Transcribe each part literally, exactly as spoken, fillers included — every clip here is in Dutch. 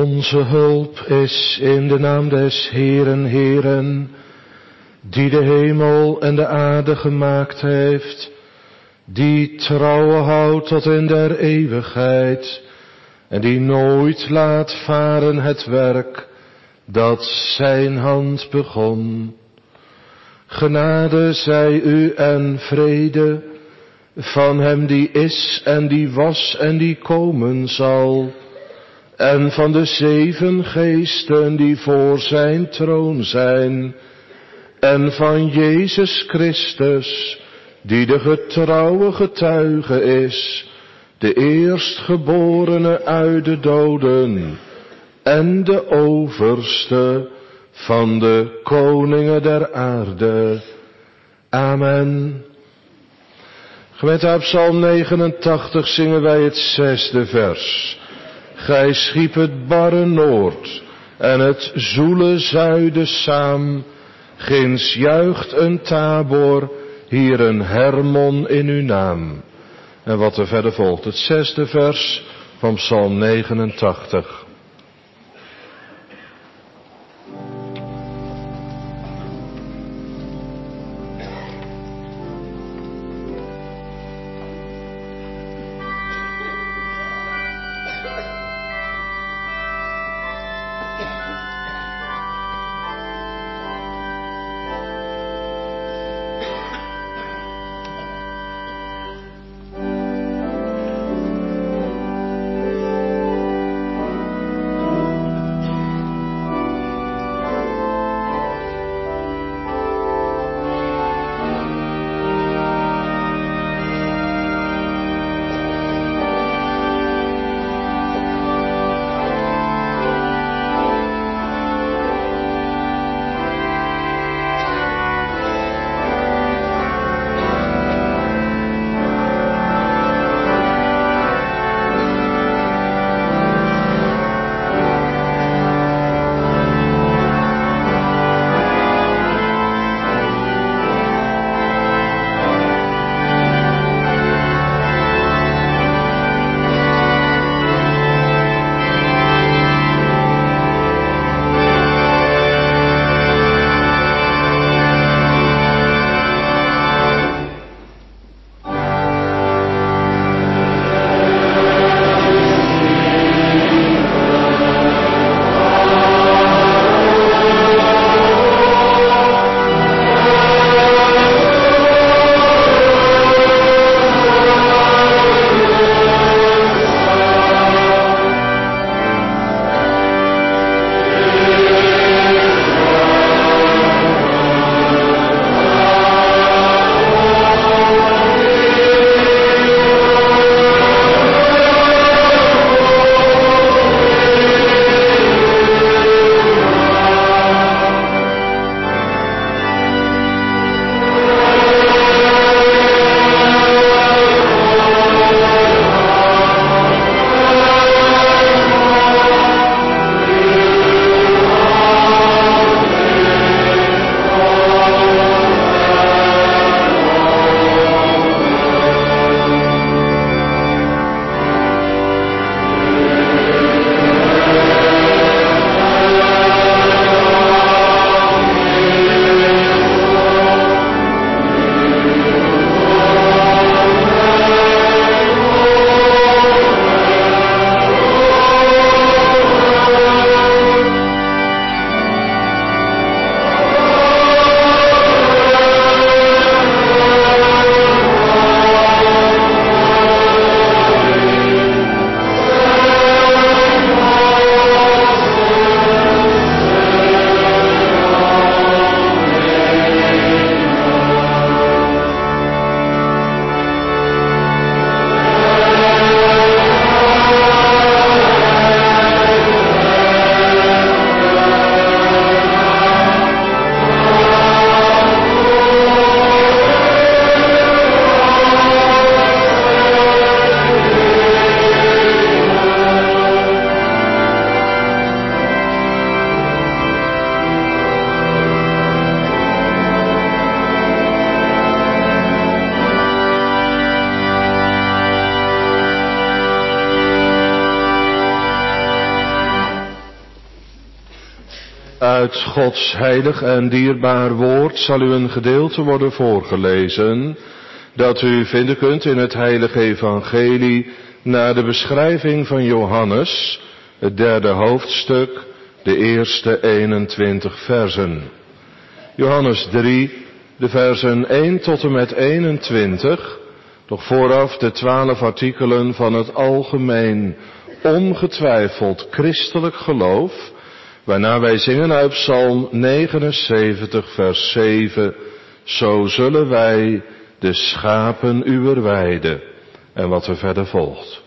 Onze hulp is in de naam des Heeren, Heeren, die de hemel en de aarde gemaakt heeft, die trouw houdt tot in der eeuwigheid, en die nooit laat varen het werk dat zijn hand begon. Genade zij u en vrede van hem die is en die was en die komen zal, en van de zeven geesten die voor zijn troon zijn, en van Jezus Christus, die de getrouwe getuige is, de eerstgeborene uit de doden, en de overste van de koningen der aarde. Amen. Gemeente, uit Psalm negenentachtig zingen wij het zesde vers. Gij schiep het barre noord en het zoele zuiden saam. Ginds juicht een Tabor, hier een Hermon in uw naam. En wat er verder volgt, het zesde vers van Psalm negenentachtig. Uit Gods heilig en dierbaar woord zal u een gedeelte worden voorgelezen, dat u vinden kunt in het heilige evangelie naar de beschrijving van Johannes, het derde hoofdstuk, de eerste eenentwintig versen. Johannes drie, de versen één tot en met eenentwintig, nog vooraf de twaalf artikelen van het algemeen, ongetwijfeld christelijk geloof, waarna wij zingen uit Psalm negenenzeventig vers zeven, zo zullen wij de schapen uwer weide, en wat er verder volgt.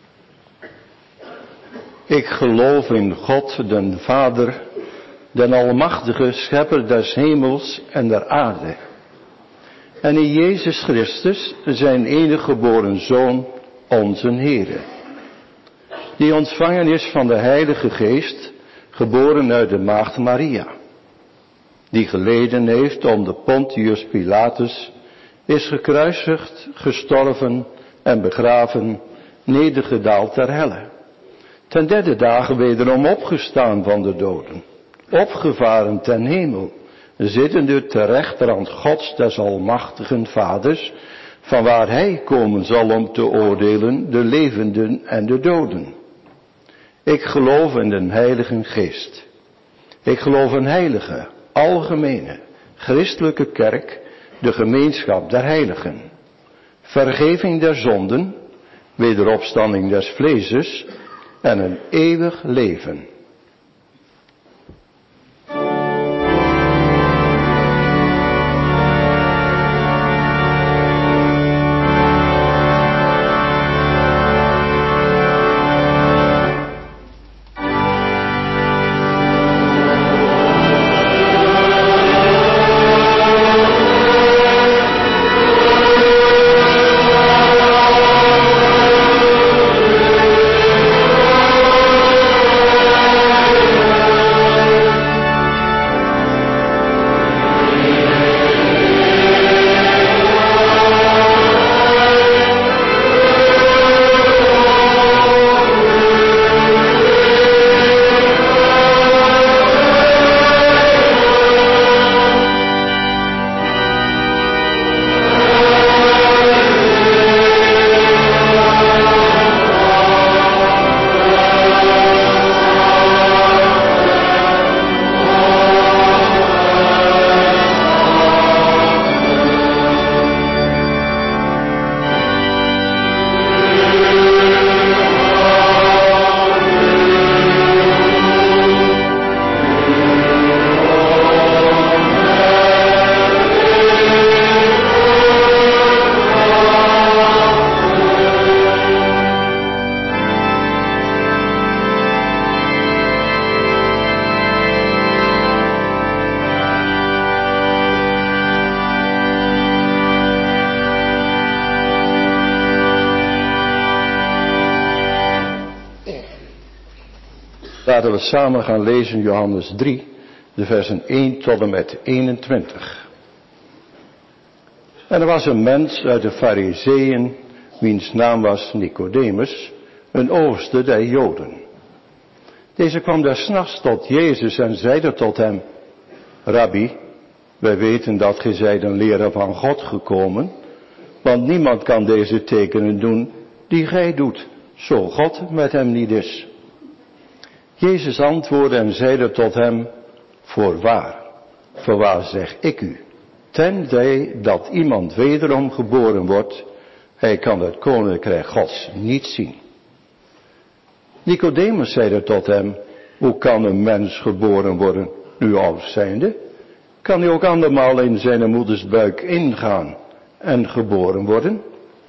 Ik geloof in God, den Vader, den almachtige schepper des hemels en der aarde. En in Jezus Christus, zijn enige geboren Zoon, onze Heere, die ontvangen is van de Heilige Geest, geboren uit de maagd Maria, die geleden heeft onder Pontius Pilatus, is gekruisigd, gestorven en begraven, nedergedaald ter helle. Ten derde dagen wederom opgestaan van de doden, opgevaren ten hemel, zittende ter rechterhand Gods des almachtigen Vaders, vanwaar hij komen zal om te oordelen de levenden en de doden. Ik geloof in den Heilige Geest. Ik geloof in heilige, algemene, christelijke kerk, de gemeenschap der heiligen, vergeving der zonden, wederopstanding des vleeses en een eeuwig leven. Laten we samen gaan lezen Johannes drie, de versen één tot en met eenentwintig. En er was een mens uit de Farizeeën, wiens naam was Nicodemus, een overste der Joden. Deze kwam daar 's nachts tot Jezus en zeide tot hem: Rabbi, wij weten dat gij zijt een leraar van God gekomen, want niemand kan deze tekenen doen die gij doet, zo God met hem niet is. Jezus antwoordde en zeide tot hem: Voorwaar, voorwaar zeg ik u, tenzij dat iemand wederom geboren wordt, hij kan het koninkrijk Gods niet zien. Nicodemus zeide tot hem: Hoe kan een mens geboren worden, nu oud zijnde? Kan hij ook andermaal in zijn moeders buik ingaan en geboren worden?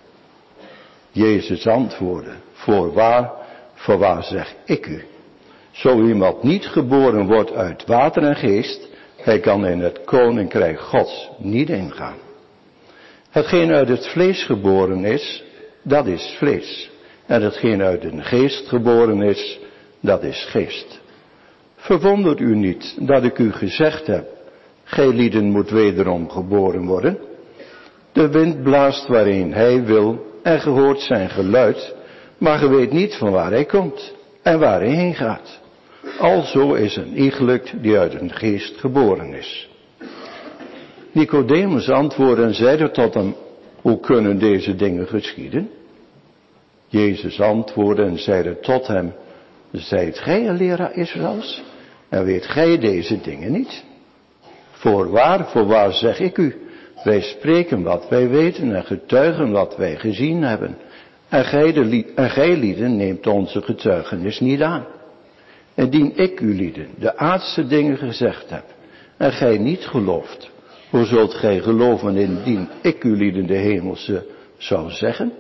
Jezus antwoordde: Voorwaar, voorwaar zeg ik u, zo iemand niet geboren wordt uit water en geest, hij kan in het koninkrijk Gods niet ingaan. Hetgeen uit het vlees geboren is, dat is vlees. En hetgeen uit de geest geboren is, dat is geest. Verwondert u niet dat ik u gezegd heb, gij lieden moet wederom geboren worden. De wind blaast waarheen hij wil en ge hoort zijn geluid, maar ge weet niet van waar hij komt en waar hij heen gaat. Alzo is een iegelijk die uit een geest geboren is. Nicodemus antwoordde en zeide tot hem, hoe kunnen deze dingen geschieden? Jezus antwoordde en zeide tot hem, zijt gij een leraar Israëls? En weet gij deze dingen niet? Voorwaar, voorwaar zeg ik u, wij spreken wat wij weten en getuigen wat wij gezien hebben. En gij, de, en gij lieden neemt onze getuigenis niet aan. Indien ik u lieden de aardse dingen gezegd heb en gij niet gelooft, hoe zult gij geloven indien ik u lieden de hemelse zou zeggen?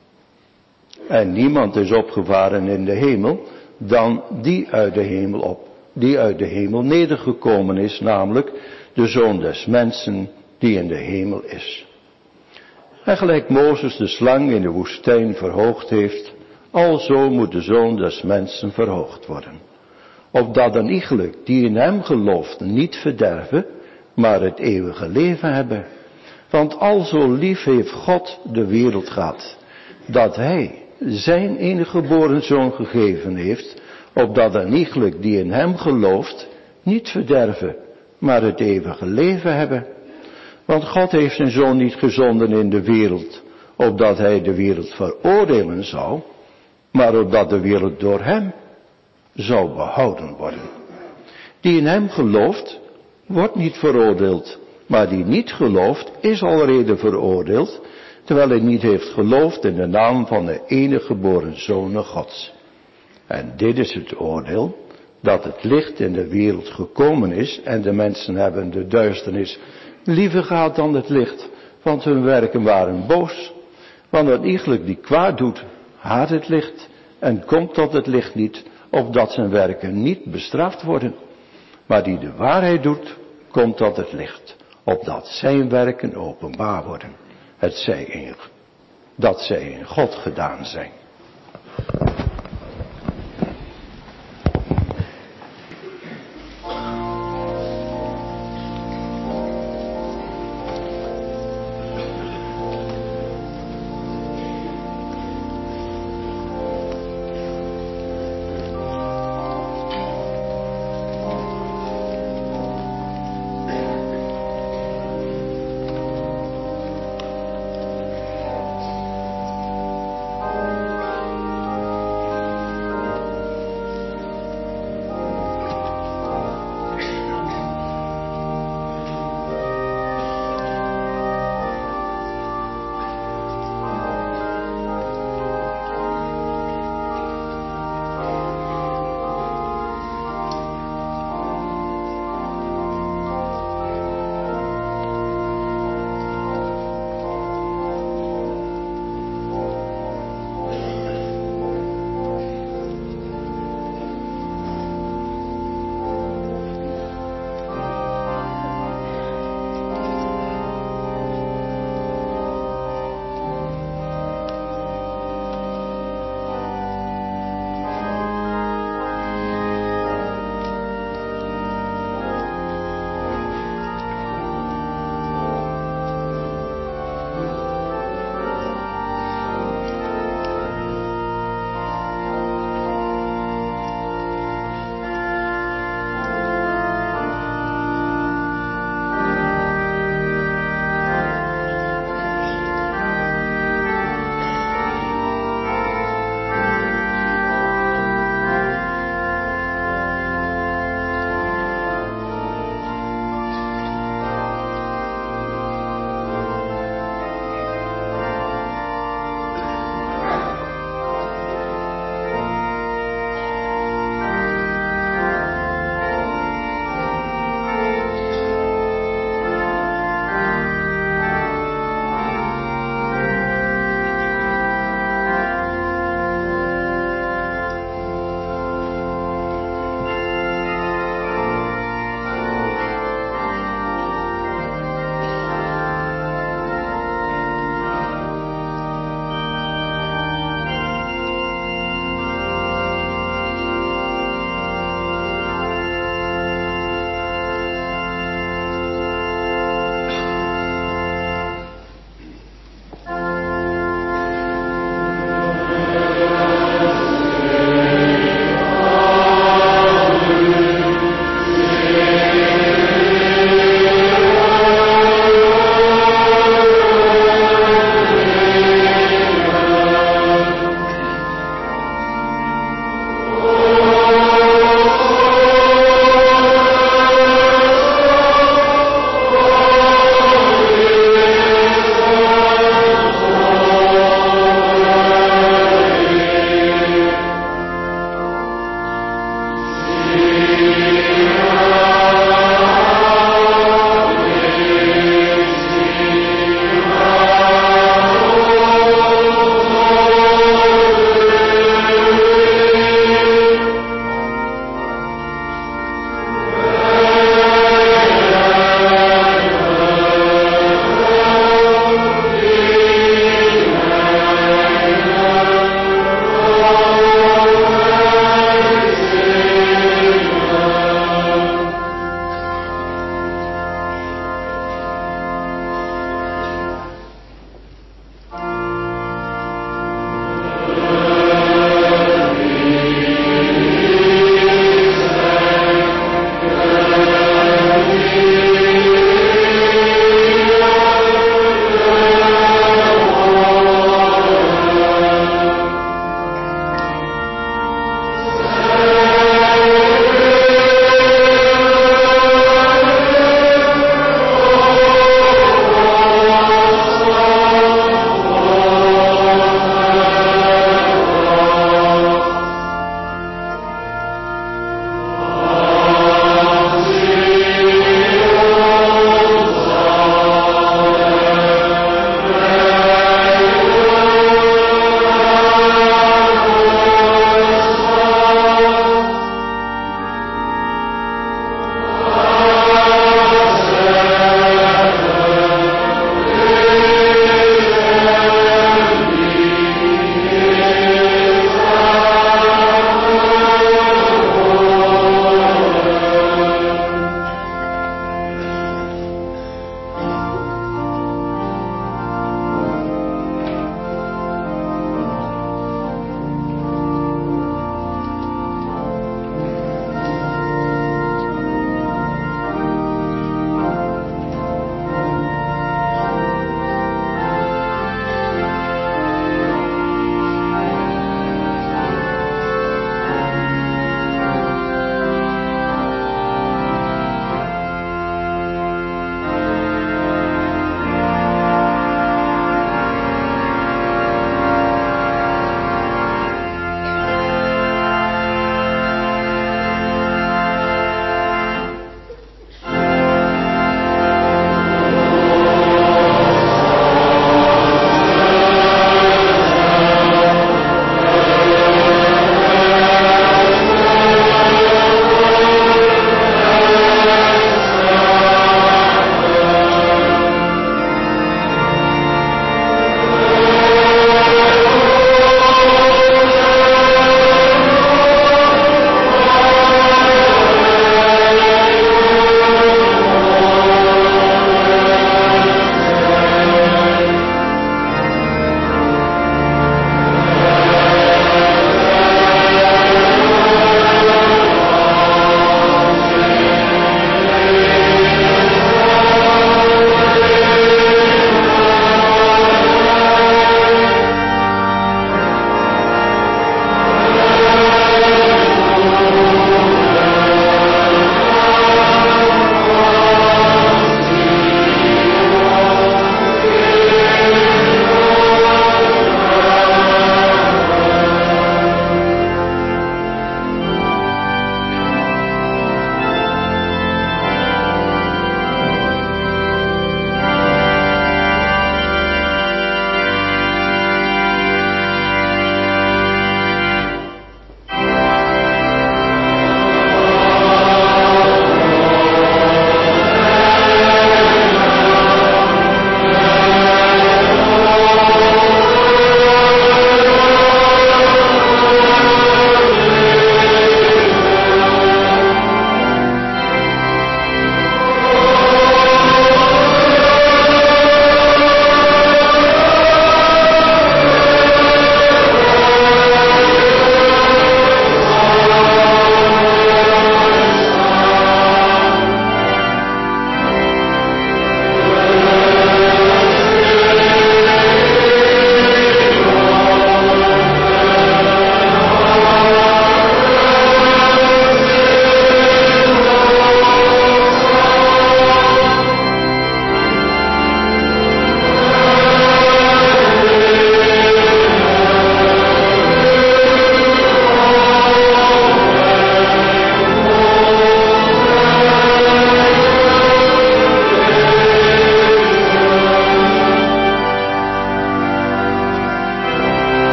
En niemand is opgevaren in de hemel dan die uit de hemel op, die uit de hemel nedergekomen is, namelijk de Zoon des Mensen die in de hemel is. En gelijk Mozes de slang in de woestijn verhoogd heeft, alzo moet de Zoon des Mensen verhoogd worden. Opdat een iegelijk die in hem gelooft niet verderven, maar het eeuwige leven hebben. Want alzo lief heeft God de wereld gehad, dat hij zijn enige geboren Zoon gegeven heeft, opdat een iegelijk die in hem gelooft niet verderven, maar het eeuwige leven hebben. Want God heeft zijn Zoon niet gezonden in de wereld, opdat hij de wereld veroordelen zou, maar opdat de wereld door hem zou behouden worden. Die in hem gelooft, wordt niet veroordeeld, maar die niet gelooft, is alreeds veroordeeld, terwijl hij niet heeft geloofd in de naam van de enige geboren Zoon Gods. En dit is het oordeel, dat het licht in de wereld gekomen is, en de mensen hebben de duisternis liever gehad dan het licht, want hun werken waren boos. Want een iegelijk die kwaad doet, haat het licht, en komt tot het licht niet, opdat zijn werken niet bestraft worden. Maar die de waarheid doet, komt tot het licht, opdat zijn werken openbaar worden. Het zij in, dat zij in God gedaan zijn.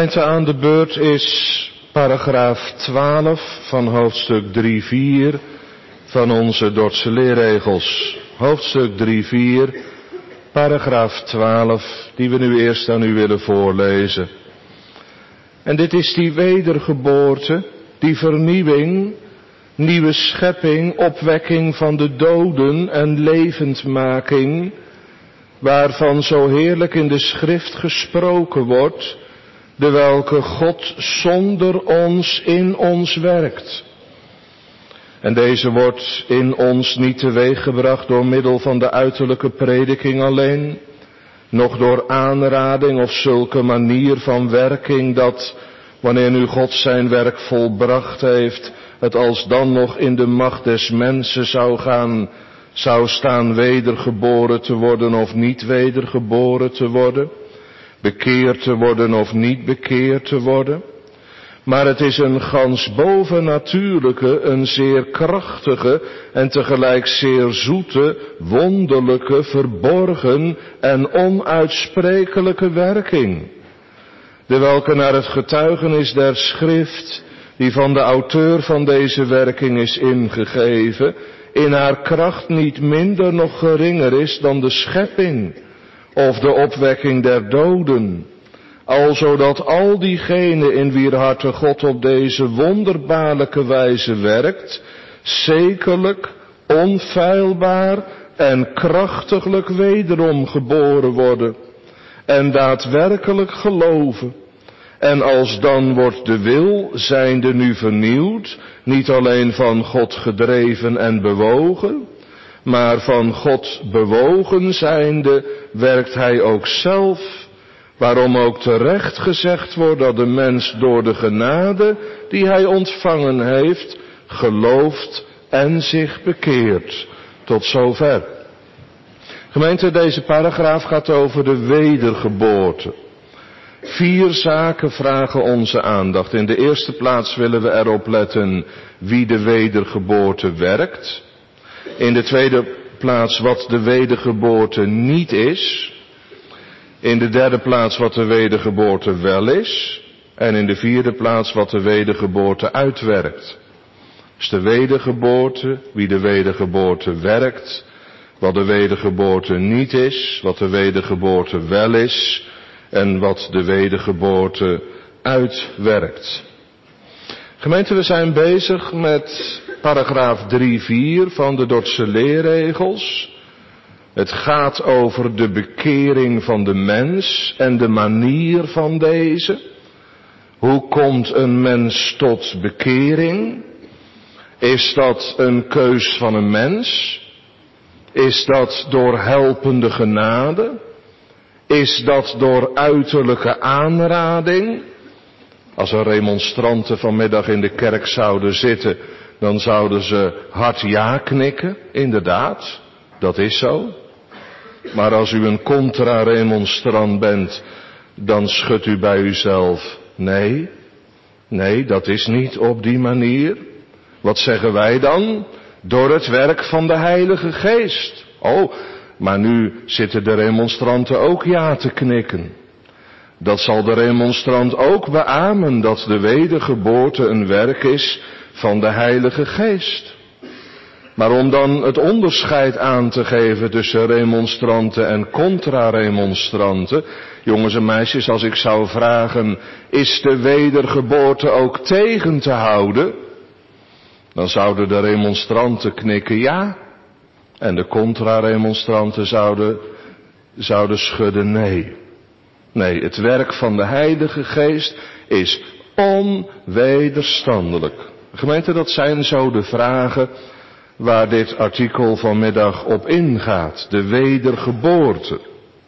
Gemeente, aan de beurt is paragraaf twaalf van hoofdstuk drie vier van onze Dordtse leerregels. Hoofdstuk drie vier, paragraaf twaalf, die we nu eerst aan u willen voorlezen. En dit is die wedergeboorte, die vernieuwing, nieuwe schepping, opwekking van de doden en levendmaking, waarvan zo heerlijk in de schrift gesproken wordt, de welke God zonder ons in ons werkt. En deze wordt in ons niet teweeggebracht door middel van de uiterlijke prediking alleen, noch door aanrading of zulke manier van werking dat, wanneer nu God zijn werk volbracht heeft, het alsdan nog in de macht des mensen zou gaan, zou staan wedergeboren te worden of niet wedergeboren te worden, bekeerd te worden of niet bekeerd te worden. Maar het is een gans bovennatuurlijke, een zeer krachtige en tegelijk zeer zoete, wonderlijke, verborgen en onuitsprekelijke werking, de welke naar het getuigenis der schrift, die van de auteur van deze werking is ingegeven, in haar kracht niet minder noch geringer is dan de schepping of de opwekking der doden, alzodat al diegenen in wier harten God op deze wonderbaarlijke wijze werkt, zekerlijk, onfeilbaar en krachtiglijk wederom geboren worden en daadwerkelijk geloven. En alsdan wordt de wil, zijnde nu vernieuwd, niet alleen van God gedreven en bewogen, maar van God bewogen zijnde werkt hij ook zelf, waarom ook terecht gezegd wordt dat de mens door de genade die hij ontvangen heeft, gelooft en zich bekeert. Tot zover. Gemeente, deze paragraaf gaat over de wedergeboorte. Vier zaken vragen onze aandacht. In de eerste plaats willen we erop letten wie de wedergeboorte werkt. In de tweede plaats wat de wedergeboorte niet is. In de derde plaats wat de wedergeboorte wel is. En in de vierde plaats wat de wedergeboorte uitwerkt. Dus de wedergeboorte, wie de wedergeboorte werkt, wat de wedergeboorte niet is, wat de wedergeboorte wel is en wat de wedergeboorte uitwerkt. Gemeente, we zijn bezig met paragraaf drie vier van de Dordtse leerregels. Het gaat over de bekering van de mens en de manier van deze. Hoe komt een mens tot bekering? Is dat een keus van een mens? Is dat door helpende genade? Is dat door uiterlijke aanrading? Als er remonstranten vanmiddag in de kerk zouden zitten, dan zouden ze hard ja knikken, inderdaad, dat is zo. Maar als u een contra-remonstrant bent, dan schudt u bij uzelf, nee, nee, dat is niet op die manier. Wat zeggen wij dan? Door het werk van de Heilige Geest. Oh, maar nu zitten de remonstranten ook ja te knikken. Dat zal de remonstrant ook beamen, dat de wedergeboorte een werk is van de Heilige Geest. Maar om dan het onderscheid aan te geven tussen remonstranten en contra-remonstranten, jongens en meisjes, als ik zou vragen, is de wedergeboorte ook tegen te houden? Dan zouden de remonstranten knikken ja. En de contra-remonstranten zouden, zouden schudden nee. Nee, het werk van de Heilige Geest is onwederstandelijk. Gemeente, dat zijn zo de vragen waar dit artikel vanmiddag op ingaat. De wedergeboorte.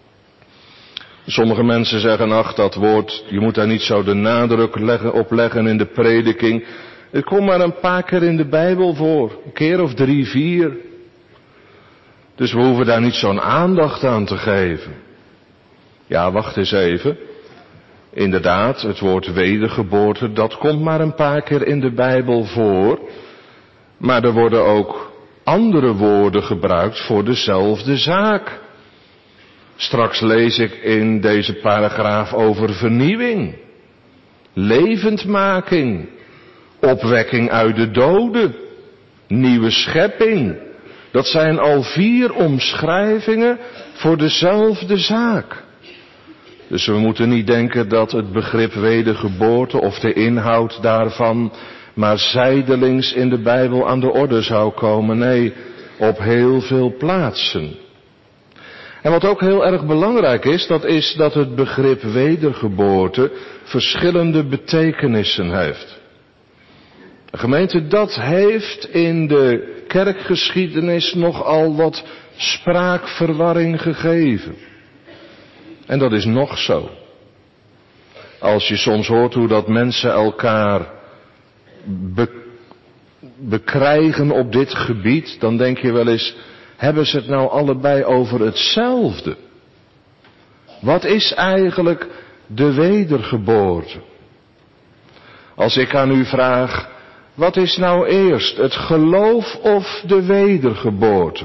Sommige mensen zeggen, ach, dat woord, je moet daar niet zo de nadruk leggen, op leggen in de prediking. Het komt maar een paar keer in de Bijbel voor. Een keer of drie, vier. Dus we hoeven daar niet zo'n aandacht aan te geven. Ja, wacht eens even. Inderdaad, het woord wedergeboorte, dat komt maar een paar keer in de Bijbel voor. Maar er worden ook andere woorden gebruikt voor dezelfde zaak. Straks lees ik in deze paragraaf over vernieuwing. levendmaking, opwekking uit de doden, nieuwe schepping. Dat zijn al vier omschrijvingen voor dezelfde zaak. Dus we moeten niet denken dat het begrip wedergeboorte of de inhoud daarvan maar zijdelings in de Bijbel aan de orde zou komen. Nee, op heel veel plaatsen. En wat ook heel erg belangrijk is, dat is dat het begrip wedergeboorte verschillende betekenissen heeft. De gemeente, dat heeft in de kerkgeschiedenis nogal wat spraakverwarring gegeven. En dat is nog zo. Als je soms hoort hoe dat mensen elkaar be- bekrijgen op dit gebied, dan denk je wel eens, hebben ze het nou allebei over hetzelfde? Wat is eigenlijk de wedergeboorte? Als ik aan u vraag, wat is nou eerst, het geloof of de wedergeboorte?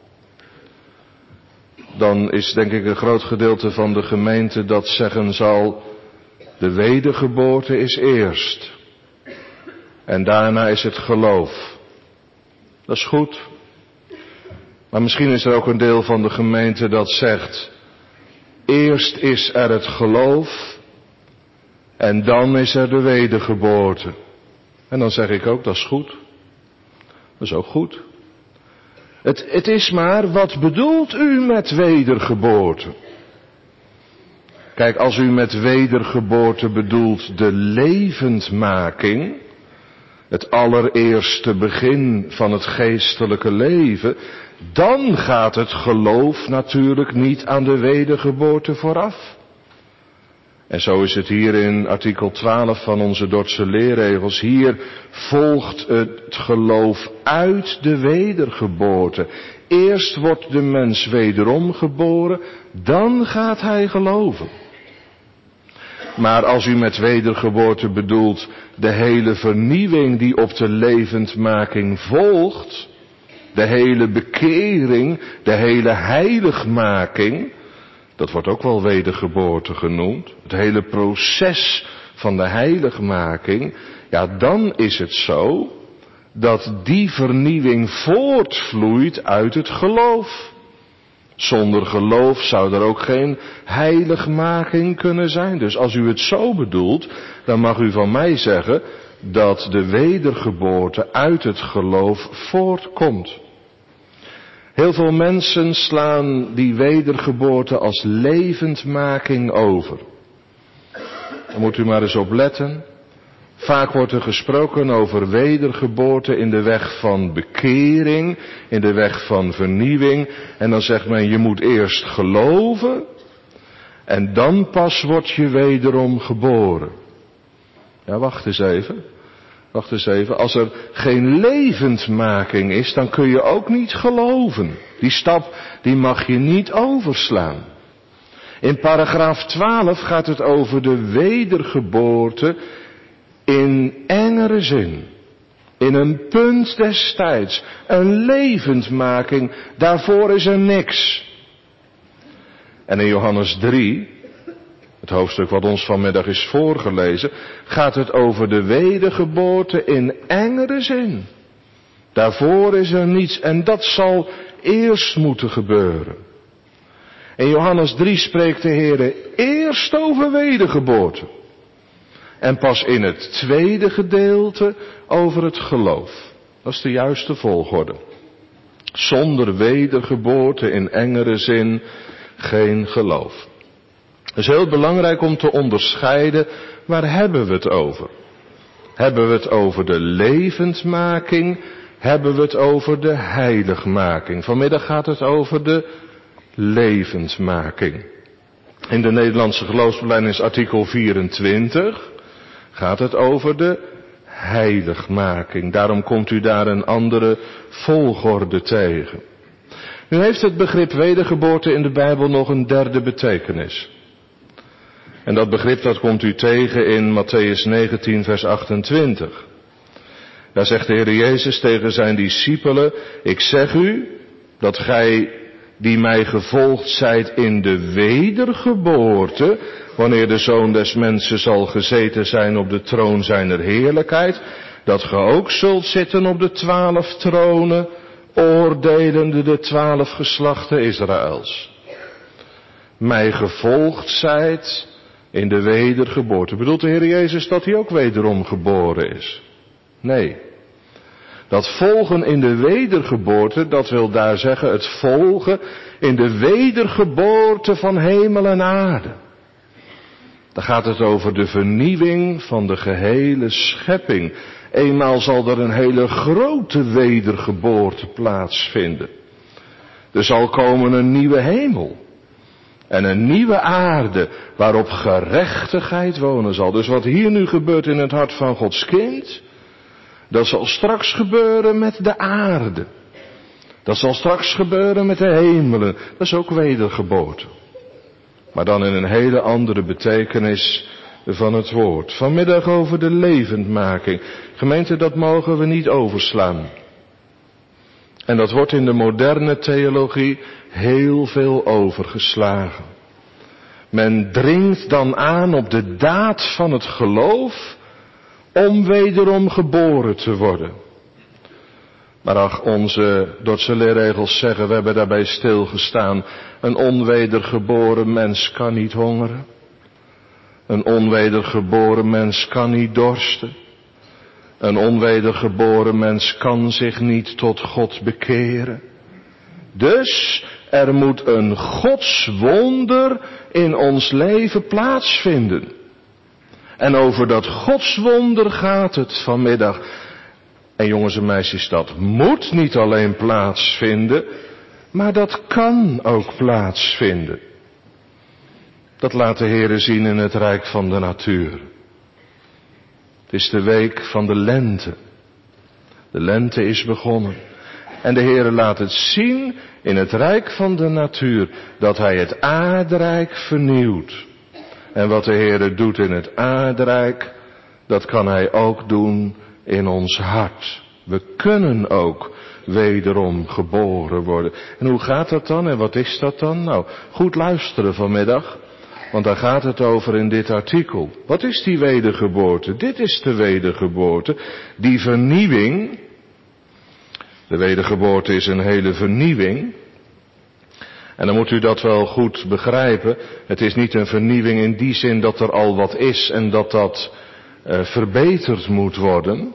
Dan is denk ik een groot gedeelte van de gemeente dat zeggen zal, de wedergeboorte is eerst. En daarna is het geloof. Dat is goed. Maar misschien is er ook een deel van de gemeente dat zegt, eerst is er het geloof en dan is er de wedergeboorte. En dan zeg ik ook, dat is goed. Dat is ook goed. Het, het is maar, wat bedoelt u met wedergeboorte? Kijk, als u met wedergeboorte bedoelt de levendmaking, het allereerste begin van het geestelijke leven, dan gaat het geloof natuurlijk niet aan de wedergeboorte vooraf. En zo is het hier in artikel twaalf van onze Dordtse leerregels. Hier volgt het geloof uit de wedergeboorte. Eerst wordt de mens wederom geboren, dan gaat hij geloven. Maar als u met wedergeboorte bedoelt de hele vernieuwing die op de levendmaking volgt, de hele bekering, de hele heiligmaking, dat wordt ook wel wedergeboorte genoemd. Het hele proces van de heiligmaking. Ja, dan is het zo dat die vernieuwing voortvloeit uit het geloof. Zonder geloof zou er ook geen heiligmaking kunnen zijn. Dus als u het zo bedoelt, dan mag u van mij zeggen dat de wedergeboorte uit het geloof voortkomt. Heel veel mensen slaan die wedergeboorte als levendmaking over. Daar moet u maar eens op letten. Vaak wordt er gesproken over wedergeboorte in de weg van bekering, in de weg van vernieuwing. En dan zegt men, je moet eerst geloven en dan pas word je wederom geboren. Ja, wacht eens even. Wacht eens even, als er geen levendmaking is, dan kun je ook niet geloven. Die stap, die mag je niet overslaan. In paragraaf twaalf gaat het over de wedergeboorte in engere zin. In een punt des tijds. Een levendmaking, daarvoor is er niks. En in Johannes drie... het hoofdstuk wat ons vanmiddag is voorgelezen, gaat het over de wedergeboorte in engere zin. Daarvoor is er niets en dat zal eerst moeten gebeuren. In Johannes drie spreekt de Heer eerst over wedergeboorte. En pas in het tweede gedeelte over het geloof. Dat is de juiste volgorde. Zonder wedergeboorte in engere zin geen geloof. Het is heel belangrijk om te onderscheiden, waar hebben we het over? Hebben we het over de levendmaking? Hebben we het over de heiligmaking? Vanmiddag gaat het over de levendmaking. In de Nederlandse geloofsbelijdenis artikel vierentwintig gaat het over de heiligmaking. Daarom komt u daar een andere volgorde tegen. Nu heeft het begrip wedergeboorte in de Bijbel nog een derde betekenis. En dat begrip dat komt u tegen in Mattheüs negentien vers achtentwintig. Daar zegt de Heer Jezus tegen zijn discipelen, ik zeg u dat gij die mij gevolgd zijt in de wedergeboorte, wanneer de Zoon des Mensen zal gezeten zijn op de troon zijner heerlijkheid, dat ge ook zult zitten op de twaalf tronen, oordelende de twaalf geslachten Israëls. Mij gevolgd zijt in de wedergeboorte. Bedoelt de Heer Jezus dat hij ook wederom geboren is? Nee. Dat volgen in de wedergeboorte, dat wil daar zeggen het volgen in de wedergeboorte van hemel en aarde. Dan gaat het over de vernieuwing van de gehele schepping. Eenmaal zal er een hele grote wedergeboorte plaatsvinden. Er zal komen een nieuwe hemel. En een nieuwe aarde waarop gerechtigheid wonen zal. Dus wat hier nu gebeurt in het hart van Gods kind, dat zal straks gebeuren met de aarde. Dat zal straks gebeuren met de hemelen. Dat is ook wedergeboorte. Maar dan in een hele andere betekenis van het woord. Vanmiddag over de levendmaking. Gemeente, dat mogen we niet overslaan. En dat wordt in de moderne theologie heel veel overgeslagen. Men dringt dan aan op de daad van het geloof om wederom geboren te worden. Maar ach, onze Dordtse leerregels zeggen, we hebben daarbij stilgestaan, een onwedergeboren mens kan niet hongeren. Een onwedergeboren mens kan niet dorsten. Een onwedergeboren mens kan zich niet tot God bekeren. Dus er moet een godswonder in ons leven plaatsvinden. En over dat godswonder gaat het vanmiddag. En jongens en meisjes, dat moet niet alleen plaatsvinden, maar dat kan ook plaatsvinden. Dat laat de Heere zien in het rijk van de natuur. Het is de week van de lente. De lente is begonnen. En de Heere laat het zien in het rijk van de natuur, dat Hij het aardrijk vernieuwt. En wat de Heere doet in het aardrijk, dat kan Hij ook doen in ons hart. We kunnen ook wederom geboren worden. En hoe gaat dat dan en wat is dat dan? Nou, goed luisteren vanmiddag, want daar gaat het over in dit artikel. Wat is die wedergeboorte? Dit is de wedergeboorte, die vernieuwing. De wedergeboorte is een hele vernieuwing. En dan moet u dat wel goed begrijpen. Het is niet een vernieuwing in die zin dat er al wat is en dat dat uh, verbeterd moet worden.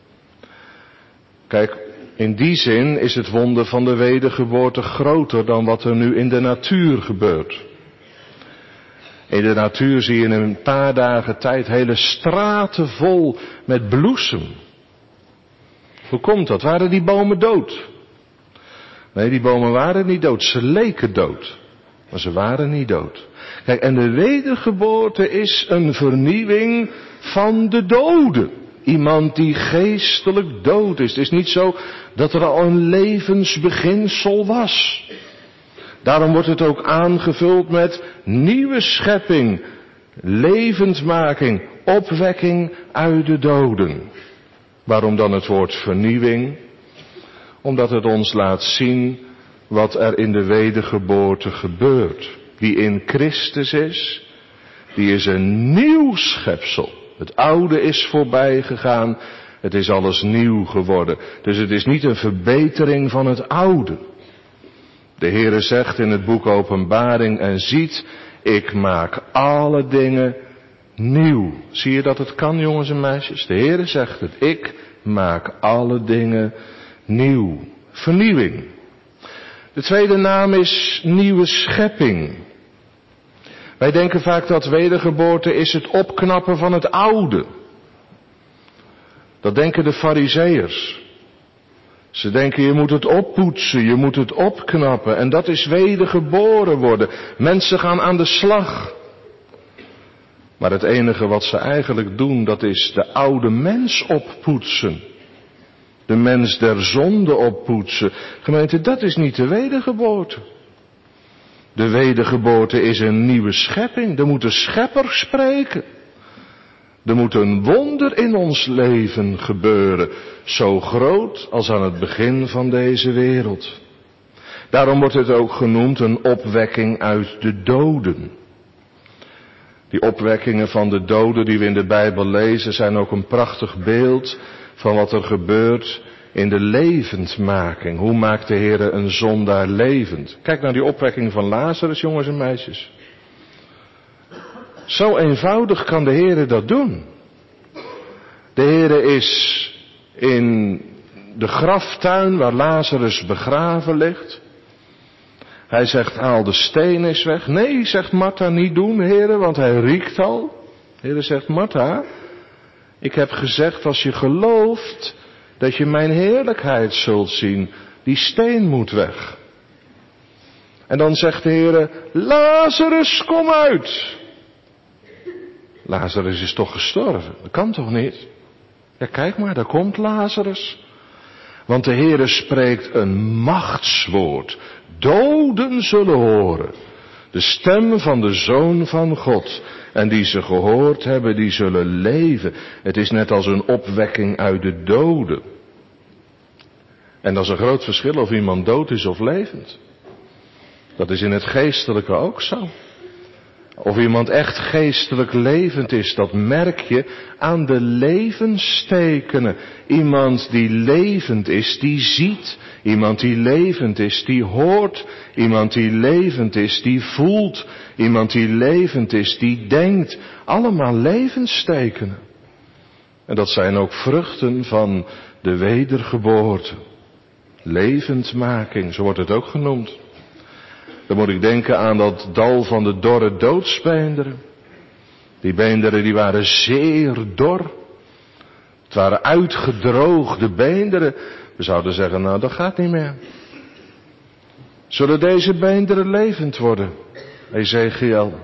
Kijk, in die zin is het wonder van de wedergeboorte groter dan wat er nu in de natuur gebeurt. In de natuur zie je in een paar dagen tijd hele straten vol met bloesem. Hoe komt dat? Waren die bomen dood? Nee, die bomen waren niet dood. Ze leken dood. Maar ze waren niet dood. Kijk, en de wedergeboorte is een vernieuwing van de doden. Iemand die geestelijk dood is. Het is niet zo dat er al een levensbeginsel was. Daarom wordt het ook aangevuld met nieuwe schepping, levendmaking, opwekking uit de doden. Waarom dan het woord vernieuwing? Omdat het ons laat zien wat er in de wedergeboorte gebeurt. Wie in Christus is, die is een nieuw schepsel. Het oude is voorbij gegaan, het is alles nieuw geworden. Dus het is niet een verbetering van het oude. De Heere zegt in het boek Openbaring, en ziet, ik maak alle dingen nieuw. Zie je dat het kan, jongens en meisjes? De Heere zegt het, ik maak alle dingen nieuw. Vernieuwing. De tweede naam is nieuwe schepping. Wij denken vaak dat wedergeboorte is het opknappen van het oude. Dat denken de Farizeeërs. Ze denken je moet het oppoetsen, je moet het opknappen. En dat is wedergeboren worden. Mensen gaan aan de slag. Maar het enige wat ze eigenlijk doen, dat is de oude mens oppoetsen. De mens der zonde oppoetsen. Gemeente, dat is niet de wedergeboorte. De wedergeboorte is een nieuwe schepping. Er moet de schepper spreken. Er moet een wonder in ons leven gebeuren. Zo groot als aan het begin van deze wereld. Daarom wordt het ook genoemd een opwekking uit de doden. Die opwekkingen van de doden die we in de Bijbel lezen zijn ook een prachtig beeld van wat er gebeurt in de levendmaking. Hoe maakt de Heer een zondaar levend? Kijk naar die opwekking van Lazarus, jongens en meisjes. Zo eenvoudig kan de Heer dat doen. De Heer is in de graftuin waar Lazarus begraven ligt. Hij zegt, haal de steen eens weg. Nee, zegt Martha, niet doen, Heer, want hij riekt al. De Heer zegt, Martha, ik heb gezegd, als je gelooft dat je mijn heerlijkheid zult zien, die steen moet weg. En dan zegt de Heer, Lazarus, kom uit. Lazarus is toch gestorven? Dat kan toch niet? Ja, kijk maar, daar komt Lazarus. Want de Heere spreekt een machtswoord. Doden zullen horen. De stem van de Zoon van God. En die ze gehoord hebben, die zullen leven. Het is net als een opwekking uit de doden. En dat is een groot verschil of iemand dood is of levend. Dat is in het geestelijke ook zo. Of iemand echt geestelijk levend is, dat merk je aan de levenstekenen. Iemand die levend is, die ziet. Iemand die levend is, die hoort. Iemand die levend is, die voelt. Iemand die levend is, die denkt. Allemaal levenstekenen. En dat zijn ook vruchten van de wedergeboorte. Levendmaking, zo wordt het ook genoemd. Dan moet ik denken aan dat dal van de dorre doodsbeenderen. Die beenderen die waren zeer dor. Het waren uitgedroogde beenderen. We zouden zeggen, nou dat gaat niet meer. Zullen deze beenderen levend worden? Ezekiel.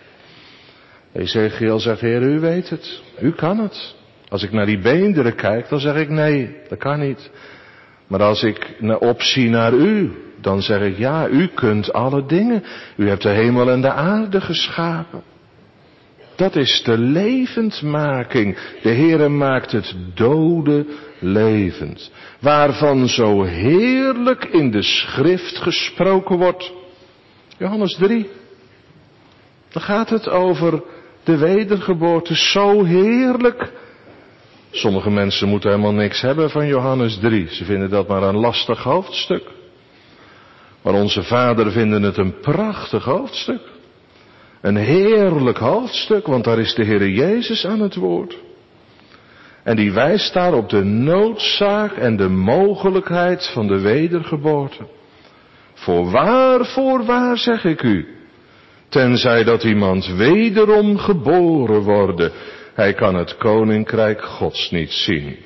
Ezekiel zegt, Heer, u weet het. U kan het. Als ik naar die beenderen kijk, dan zeg ik nee, dat kan niet. Maar als ik opzie naar u, dan zeg ik, ja, u kunt alle dingen. U hebt de hemel en de aarde geschapen. Dat is de levendmaking. De Heere maakt het dode levend. Waarvan zo heerlijk in de schrift gesproken wordt. Johannes drie. Dan gaat het over de wedergeboorte. Zo heerlijk. Sommige mensen moeten helemaal niks hebben van Johannes drie. Ze vinden dat maar een lastig hoofdstuk. Maar onze Vader vinden het een prachtig hoofdstuk. Een heerlijk hoofdstuk, want daar is de Heer Jezus aan het woord. En die wijst daar op de noodzaak en de mogelijkheid van de wedergeboorte. Voorwaar, voorwaar zeg ik u. Tenzij dat iemand wederom geboren worden, hij kan het koninkrijk Gods niet zien.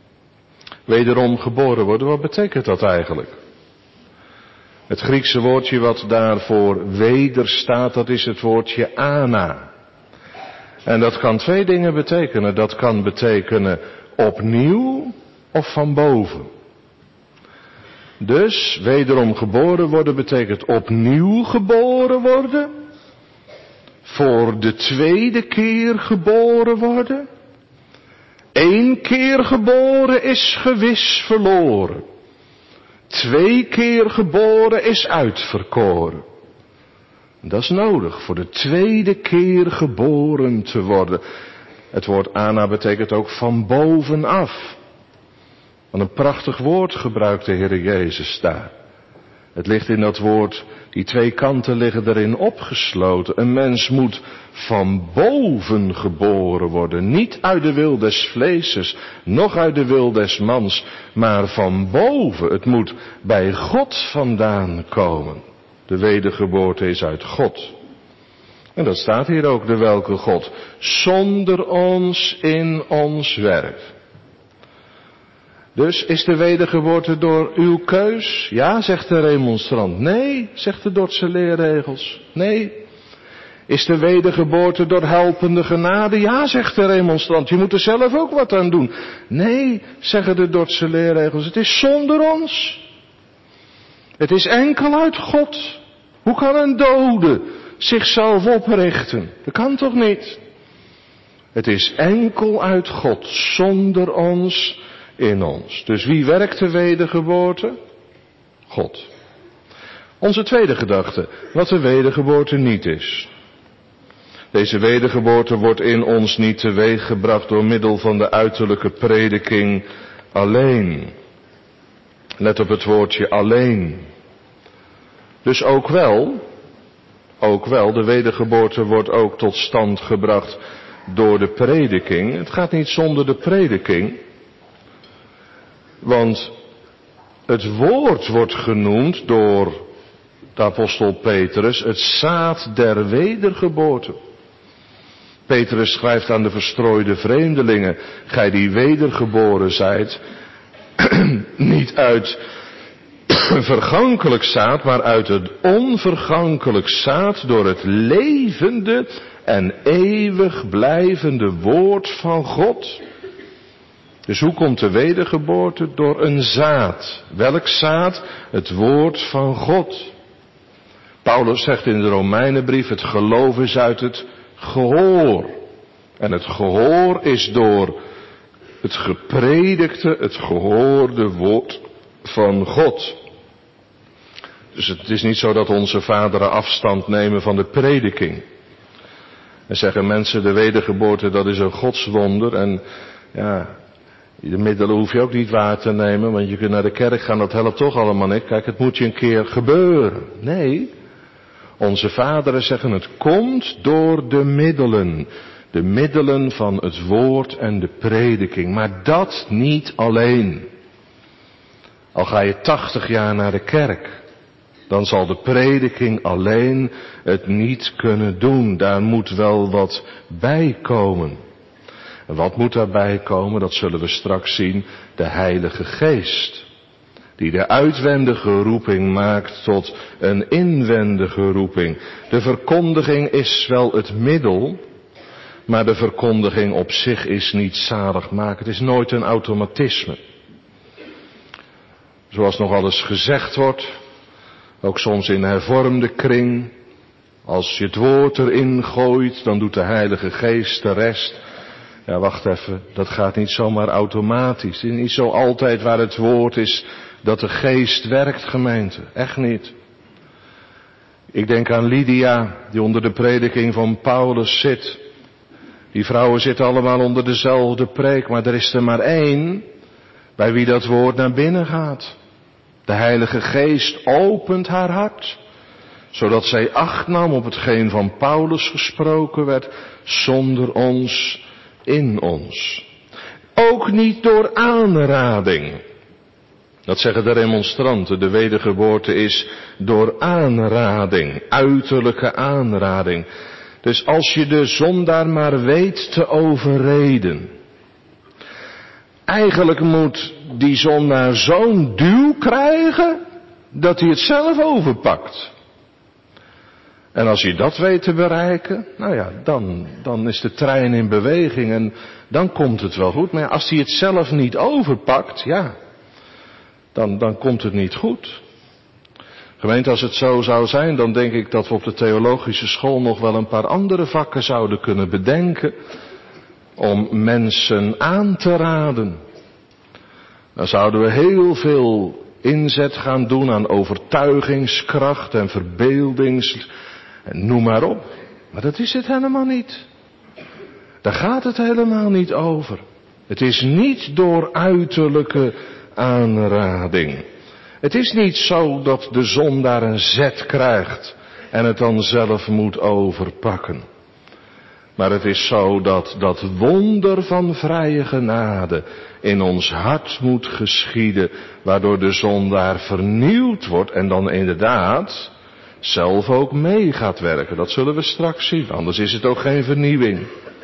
Wederom geboren worden, wat betekent dat eigenlijk? Het Griekse woordje wat daarvoor weder staat, dat is het woordje ana. En dat kan twee dingen betekenen. Dat kan betekenen opnieuw of van boven. Dus wederom geboren worden betekent opnieuw geboren worden. Voor de tweede keer geboren worden. Eén keer geboren is gewis verloren. Twee keer geboren is uitverkoren. Dat is nodig voor de tweede keer geboren te worden. Het woord ana betekent ook van bovenaf. Wat een prachtig woord gebruikt de Heer Jezus daar. Het ligt in dat woord, die twee kanten liggen erin opgesloten. Een mens moet van boven geboren worden. Niet uit de wil des vleeses, noch uit de wil des mans, maar van boven. Het moet bij God vandaan komen. De wedergeboorte is uit God. En dat staat hier ook, de welke God zonder ons in ons werkt. Dus is de wedergeboorte door uw keus? Ja, zegt de remonstrant. Nee, zegt de Dordtse leerregels. Nee. Is de wedergeboorte door helpende genade? Ja, zegt de remonstrant. Je moet er zelf ook wat aan doen. Nee, zeggen de Dordtse leerregels. Het is zonder ons. Het is enkel uit God. Hoe kan een dode zichzelf oprichten? Dat kan toch niet? Het is enkel uit God, zonder ons in ons. Dus wie werkt de wedergeboorte? God. Onze tweede gedachte, wat de wedergeboorte niet is. Deze wedergeboorte wordt in ons niet teweeggebracht door middel van de uiterlijke prediking alleen. Let op het woordje alleen. Dus ook wel, ook wel, de wedergeboorte wordt ook tot stand gebracht door de prediking. Het gaat niet zonder de prediking. Want het woord wordt genoemd door de apostel Petrus het zaad der wedergeboorte. Petrus schrijft aan de verstrooide vreemdelingen, gij die wedergeboren zijt, niet uit vergankelijk zaad, maar uit het onvergankelijk zaad door het levende en eeuwig blijvende woord van God. Dus hoe komt de wedergeboorte? Door een zaad. Welk zaad? Het woord van God. Paulus zegt in de Romeinenbrief, het geloof is uit het gehoor. En het gehoor is door het gepredikte, het gehoorde woord van God. Dus het is niet zo dat onze vaderen afstand nemen van de prediking. En zeggen mensen, de wedergeboorte dat is een godswonder. En ja, de middelen hoef je ook niet waar te nemen, want je kunt naar de kerk gaan, dat helpt toch allemaal niet. Kijk, het moet je een keer gebeuren. Nee, onze vaderen zeggen het komt door de middelen. De middelen van het woord en de prediking. Maar dat niet alleen. Al ga je tachtig jaar naar de kerk, dan zal de prediking alleen het niet kunnen doen. Daar moet wel wat bij komen. En wat moet daarbij komen? Dat zullen we straks zien. De Heilige Geest. Die de uitwendige roeping maakt tot een inwendige roeping. De verkondiging is wel het middel, maar de verkondiging op zich is niet zaligmakend. Het is nooit een automatisme. Zoals nog alles gezegd wordt, ook soms in hervormde kring. Als je het woord erin gooit, dan doet de Heilige Geest de rest. Ja, wacht even, dat gaat niet zomaar automatisch. Het is niet zo altijd waar het woord is dat de Geest werkt, gemeente. Echt niet. Ik denk aan Lydia, die onder de prediking van Paulus zit. Die vrouwen zitten allemaal onder dezelfde preek, maar er is er maar één bij wie dat woord naar binnen gaat. De Heilige Geest opent haar hart, zodat zij acht nam op hetgeen van Paulus gesproken werd, zonder ons, in ons. Ook niet door aanrading. Dat zeggen de remonstranten, de wedergeboorte is door aanrading, uiterlijke aanrading. Dus als je de zondaar maar weet te overreden. Eigenlijk moet die zondaar zo'n duw krijgen, dat hij het zelf overpakt. En als je dat weet te bereiken, nou ja, dan, dan is de trein in beweging en dan komt het wel goed. Maar ja, als hij het zelf niet overpakt, ja, dan, dan komt het niet goed. Gemeente, als het zo zou zijn, dan denk ik dat we op de theologische school nog wel een paar andere vakken zouden kunnen bedenken om mensen aan te raden. Dan zouden we heel veel inzet gaan doen aan overtuigingskracht en verbeeldings, en noem maar op. Maar dat is het helemaal niet. Daar gaat het helemaal niet over. Het is niet door uiterlijke aanrading. Het is niet zo dat de zondaar een zet krijgt en het dan zelf moet overpakken. Maar het is zo dat dat wonder van vrije genade in ons hart moet geschieden, waardoor de zondaar vernieuwd wordt en dan inderdaad zelf ook mee gaat werken. Dat zullen we straks zien, anders is het ook geen vernieuwing.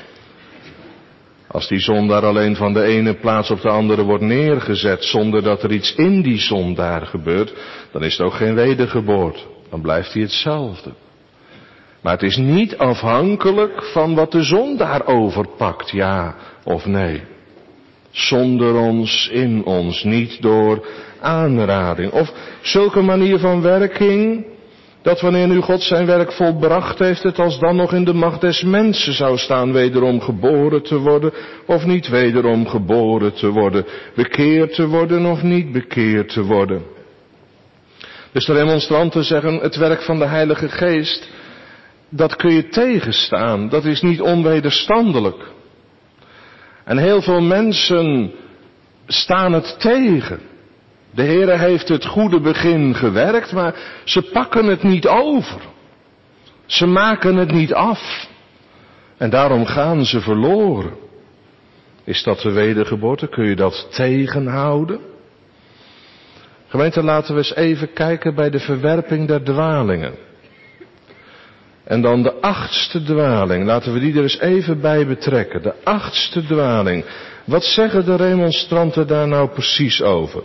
Als die zondaar alleen van de ene plaats op de andere wordt neergezet zonder dat er iets in die zondaar gebeurt, dan is het ook geen wedergeboorte. Dan blijft hij hetzelfde. Maar het is niet afhankelijk van wat de zondaar overpakt, ja of nee. Zonder ons, in ons, niet door aanrading. Of zulke manier van werking, dat wanneer nu God zijn werk volbracht heeft, het als dan nog in de macht des mensen zou staan wederom geboren te worden, of niet wederom geboren te worden, bekeerd te worden of niet bekeerd te worden. Dus de remonstranten zeggen, het werk van de Heilige Geest, dat kun je tegenstaan. Dat is niet onwederstandelijk. En heel veel mensen staan het tegen. De Heere heeft het goede begin gewerkt, maar ze pakken het niet over. Ze maken het niet af. En daarom gaan ze verloren. Is dat de wedergeboorte? Kun je dat tegenhouden? Gemeente, laten we eens even kijken bij de verwerping der dwalingen. En dan de achtste dwaling. Laten we die er eens even bij betrekken. De achtste dwaling. Wat zeggen de remonstranten daar nou precies over?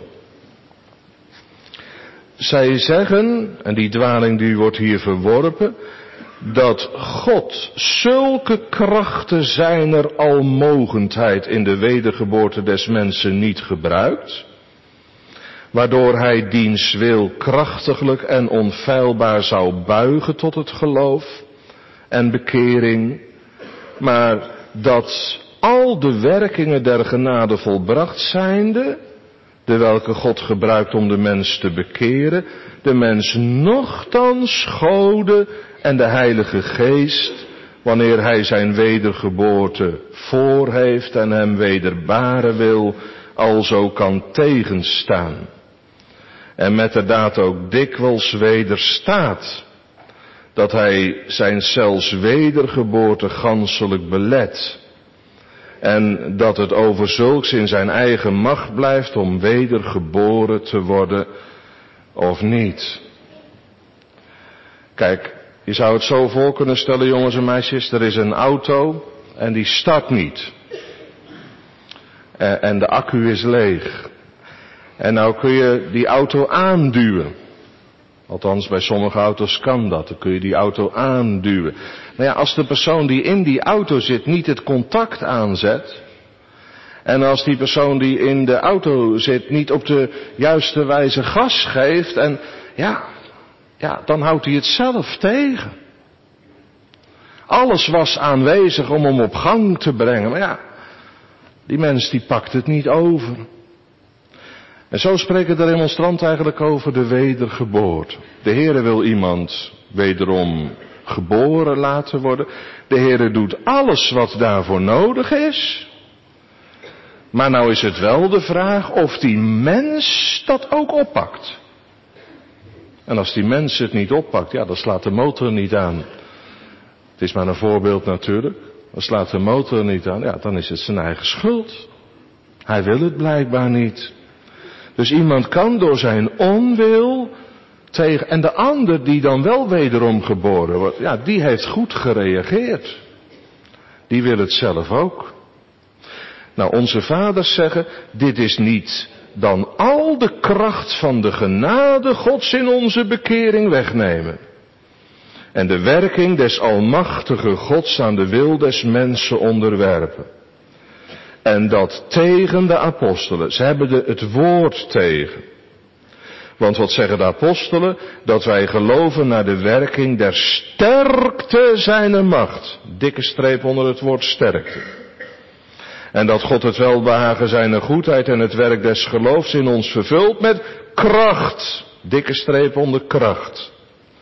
Zij zeggen, en die dwaling die wordt hier verworpen, dat God zulke krachten zijner almogendheid in de wedergeboorte des mensen niet gebruikt, waardoor hij diens wil krachtiglijk en onfeilbaar zou buigen tot het geloof en bekering, maar dat al de werkingen der genade volbracht zijnde, de welke God gebruikt om de mens te bekeren, de mens nochtans Gode en de Heilige Geest, wanneer hij zijn wedergeboorte voor heeft en hem wederbaren wil, alzo kan tegenstaan. En met de daad ook dikwijls wederstaat, dat hij zijn zelfs wedergeboorte ganselijk belet. En dat het over zulks in zijn eigen macht blijft om wedergeboren te worden of niet. Kijk, je zou het zo voor kunnen stellen, jongens en meisjes, er is een auto en die start niet. En de accu is leeg. En nou kun je die auto aanduwen. Althans, bij sommige auto's kan dat. Dan kun je die auto aanduwen. Maar ja, als de persoon die in die auto zit niet het contact aanzet, en als die persoon die in de auto zit niet op de juiste wijze gas geeft, en ja, ja, dan houdt hij het zelf tegen. Alles was aanwezig om hem op gang te brengen, maar ja, die mens die pakt het niet over. En zo spreken de remonstranten eigenlijk over de wedergeboorte. De Heere wil iemand wederom geboren laten worden. De Heere doet alles wat daarvoor nodig is. Maar nou is het wel de vraag of die mens dat ook oppakt. En als die mens het niet oppakt, ja, dan slaat de motor niet aan. Het is maar een voorbeeld natuurlijk. Dan slaat de motor niet aan, ja, dan is het zijn eigen schuld. Hij wil het blijkbaar niet. Dus iemand kan door zijn onwil tegen, en de ander die dan wel wederom geboren wordt, ja, die heeft goed gereageerd. Die wil het zelf ook. Nou, onze vaders zeggen, dit is niet dan al de kracht van de genade Gods in onze bekering wegnemen. En de werking des almachtige Gods aan de wil des mensen onderwerpen. En dat tegen de apostelen. Ze hebben de, het woord tegen. Want wat zeggen de apostelen? Dat wij geloven naar de werking der sterkte zijner macht. Dikke streep onder het woord sterkte. En dat God het welbehagen zijner goedheid en het werk des geloofs in ons vervult met kracht. Dikke streep onder kracht.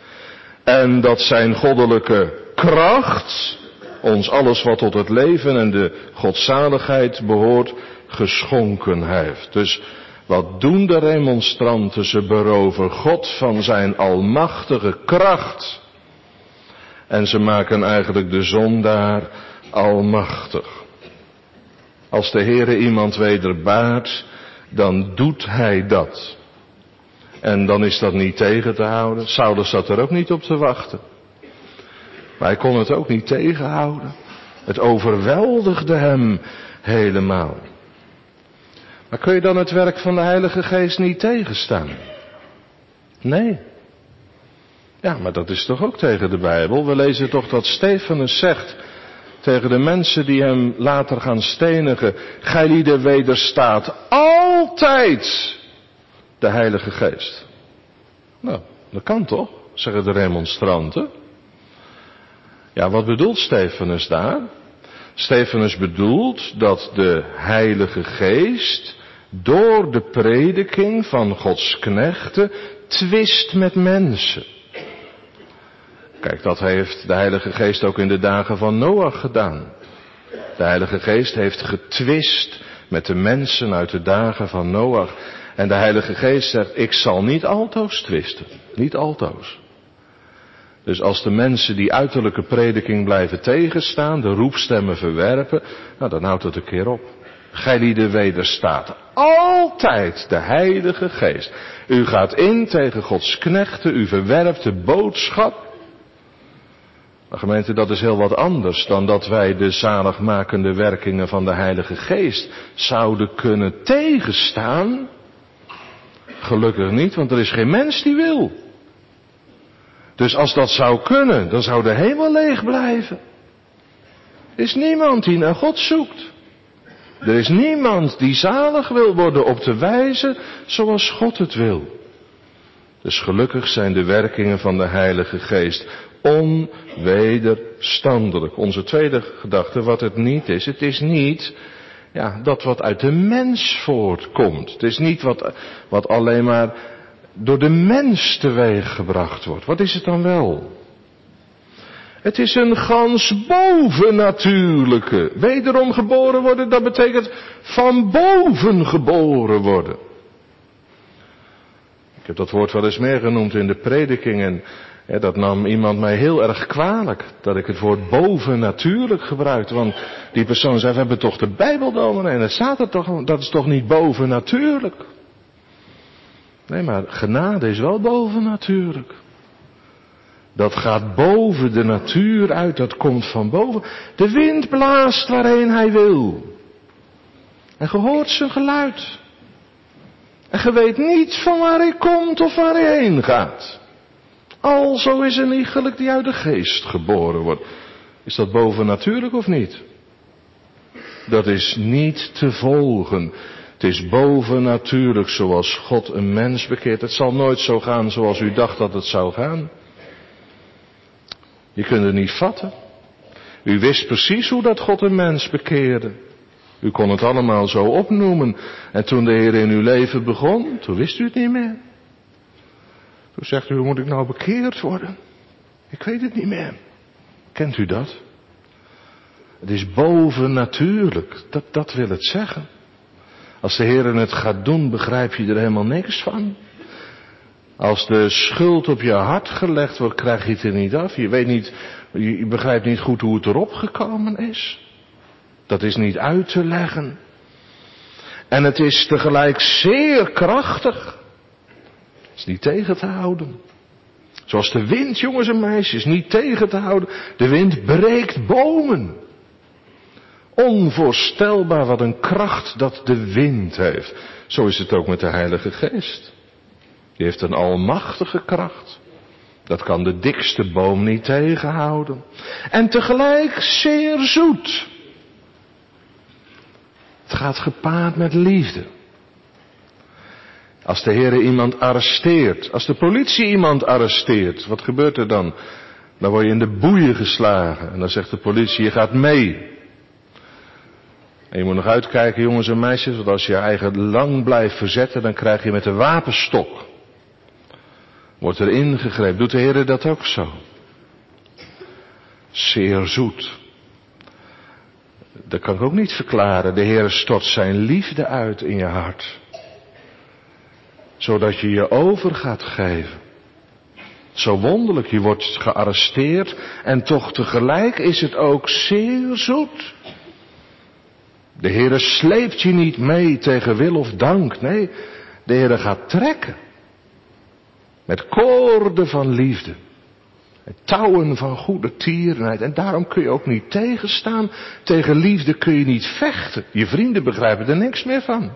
En dat zijn goddelijke kracht ons alles wat tot het leven en de godzaligheid behoort geschonken heeft. Dus wat doen de remonstranten? Ze beroven God van zijn almachtige kracht. En ze maken eigenlijk de zondaar almachtig. Als de Heere iemand wederbaart, dan doet hij dat. En dan is dat niet tegen te houden. Saulus zat er ook niet op te wachten. Maar hij kon het ook niet tegenhouden. Het overweldigde hem helemaal. Maar kun je dan het werk van de Heilige Geest niet tegenstaan? Nee. Ja, maar dat is toch ook tegen de Bijbel? We lezen toch dat Stefanus zegt tegen de mensen die hem later gaan stenigen: Gij wederstaat altijd de Heilige Geest. Nou, dat kan toch, zeggen de remonstranten. Ja, wat bedoelt Stefanus daar? Stefanus bedoelt dat de Heilige Geest door de prediking van Gods knechten twist met mensen. Kijk, dat heeft de Heilige Geest ook in de dagen van Noach gedaan. De Heilige Geest heeft getwist met de mensen uit de dagen van Noach. En de Heilige Geest zegt, ik zal niet altoos twisten. Niet altoos. Dus als de mensen die uiterlijke prediking blijven tegenstaan, de roepstemmen verwerpen, nou dan houdt het een keer op. Gijlieden wederstaat altijd de Heilige Geest. U gaat in tegen Gods knechten, u verwerpt de boodschap. Maar gemeente, dat is heel wat anders dan dat wij de zaligmakende werkingen van de Heilige Geest zouden kunnen tegenstaan. Gelukkig niet, want er is geen mens die wil. Dus als dat zou kunnen, dan zou de hemel leeg blijven. Er is niemand die naar God zoekt. Er is niemand die zalig wil worden op de wijze zoals God het wil. Dus gelukkig zijn de werkingen van de Heilige Geest onwederstandelijk. Onze tweede gedachte, wat het niet is. Het is niet ja, dat wat uit de mens voortkomt. Het is niet wat, wat alleen maar door de mens teweeg gebracht wordt. Wat is het dan wel? Het is een gans bovennatuurlijke. Wederom geboren worden, dat betekent van boven geboren worden. Ik heb dat woord wel eens meer genoemd in de prediking en ja, dat nam iemand mij heel erg kwalijk. Dat ik het woord bovennatuurlijk gebruikte. Want die persoon zei, we hebben toch de Bijbel dominee en het staat er toch, dat is toch niet bovennatuurlijk. Nee, maar genade is wel bovennatuurlijk. Dat gaat boven de natuur uit, dat komt van boven. De wind blaast waarheen hij wil. En je hoort zijn geluid. En je weet niet van waar hij komt of waar hij heen gaat. Alzo is een iegelijk die uit de geest geboren wordt. Is dat bovennatuurlijk of niet? Dat is niet te volgen. Het is bovennatuurlijk zoals God een mens bekeert. Het zal nooit zo gaan zoals u dacht dat het zou gaan. Je kunt het niet vatten. U wist precies hoe dat God een mens bekeerde. U kon het allemaal zo opnoemen. En toen de Heer in uw leven begon, toen wist u het niet meer. Toen zegt u, hoe moet ik nou bekeerd worden? Ik weet het niet meer. Kent u dat? Het is bovennatuurlijk. Dat, dat wil het zeggen. Als de Heer het gaat doen, begrijp je er helemaal niks van. Als de schuld op je hart gelegd wordt, krijg je het er niet af. Je weet niet, je begrijpt niet goed hoe het erop gekomen is. Dat is niet uit te leggen. En het is tegelijk zeer krachtig. Het is niet tegen te houden. Zoals de wind, jongens en meisjes, niet tegen te houden. De wind breekt bomen. Onvoorstelbaar wat een kracht dat de wind heeft. Zo is het ook met de Heilige Geest. Die heeft een almachtige kracht. Dat kan de dikste boom niet tegenhouden. En tegelijk zeer zoet. Het gaat gepaard met liefde. Als de Heer iemand arresteert, als de politie iemand arresteert, wat gebeurt er dan? Dan word je in de boeien geslagen. En dan zegt de politie, je gaat mee. En je moet nog uitkijken, jongens en meisjes, want als je je eigen lang blijft verzetten, dan krijg je met de wapenstok. Wordt er ingegrepen. Doet de Heer dat ook zo? Zeer zoet. Dat kan ik ook niet verklaren. De Heer stort zijn liefde uit in je hart. Zodat je je over gaat geven. Zo wonderlijk, je wordt gearresteerd en toch tegelijk is het ook zeer zoet. De Heer sleept je niet mee tegen wil of dank. Nee, de Heer gaat trekken. Met koorden van liefde. Met touwen van goede tierenheid. En daarom kun je ook niet tegenstaan. Tegen liefde kun je niet vechten. Je vrienden begrijpen er niks meer van.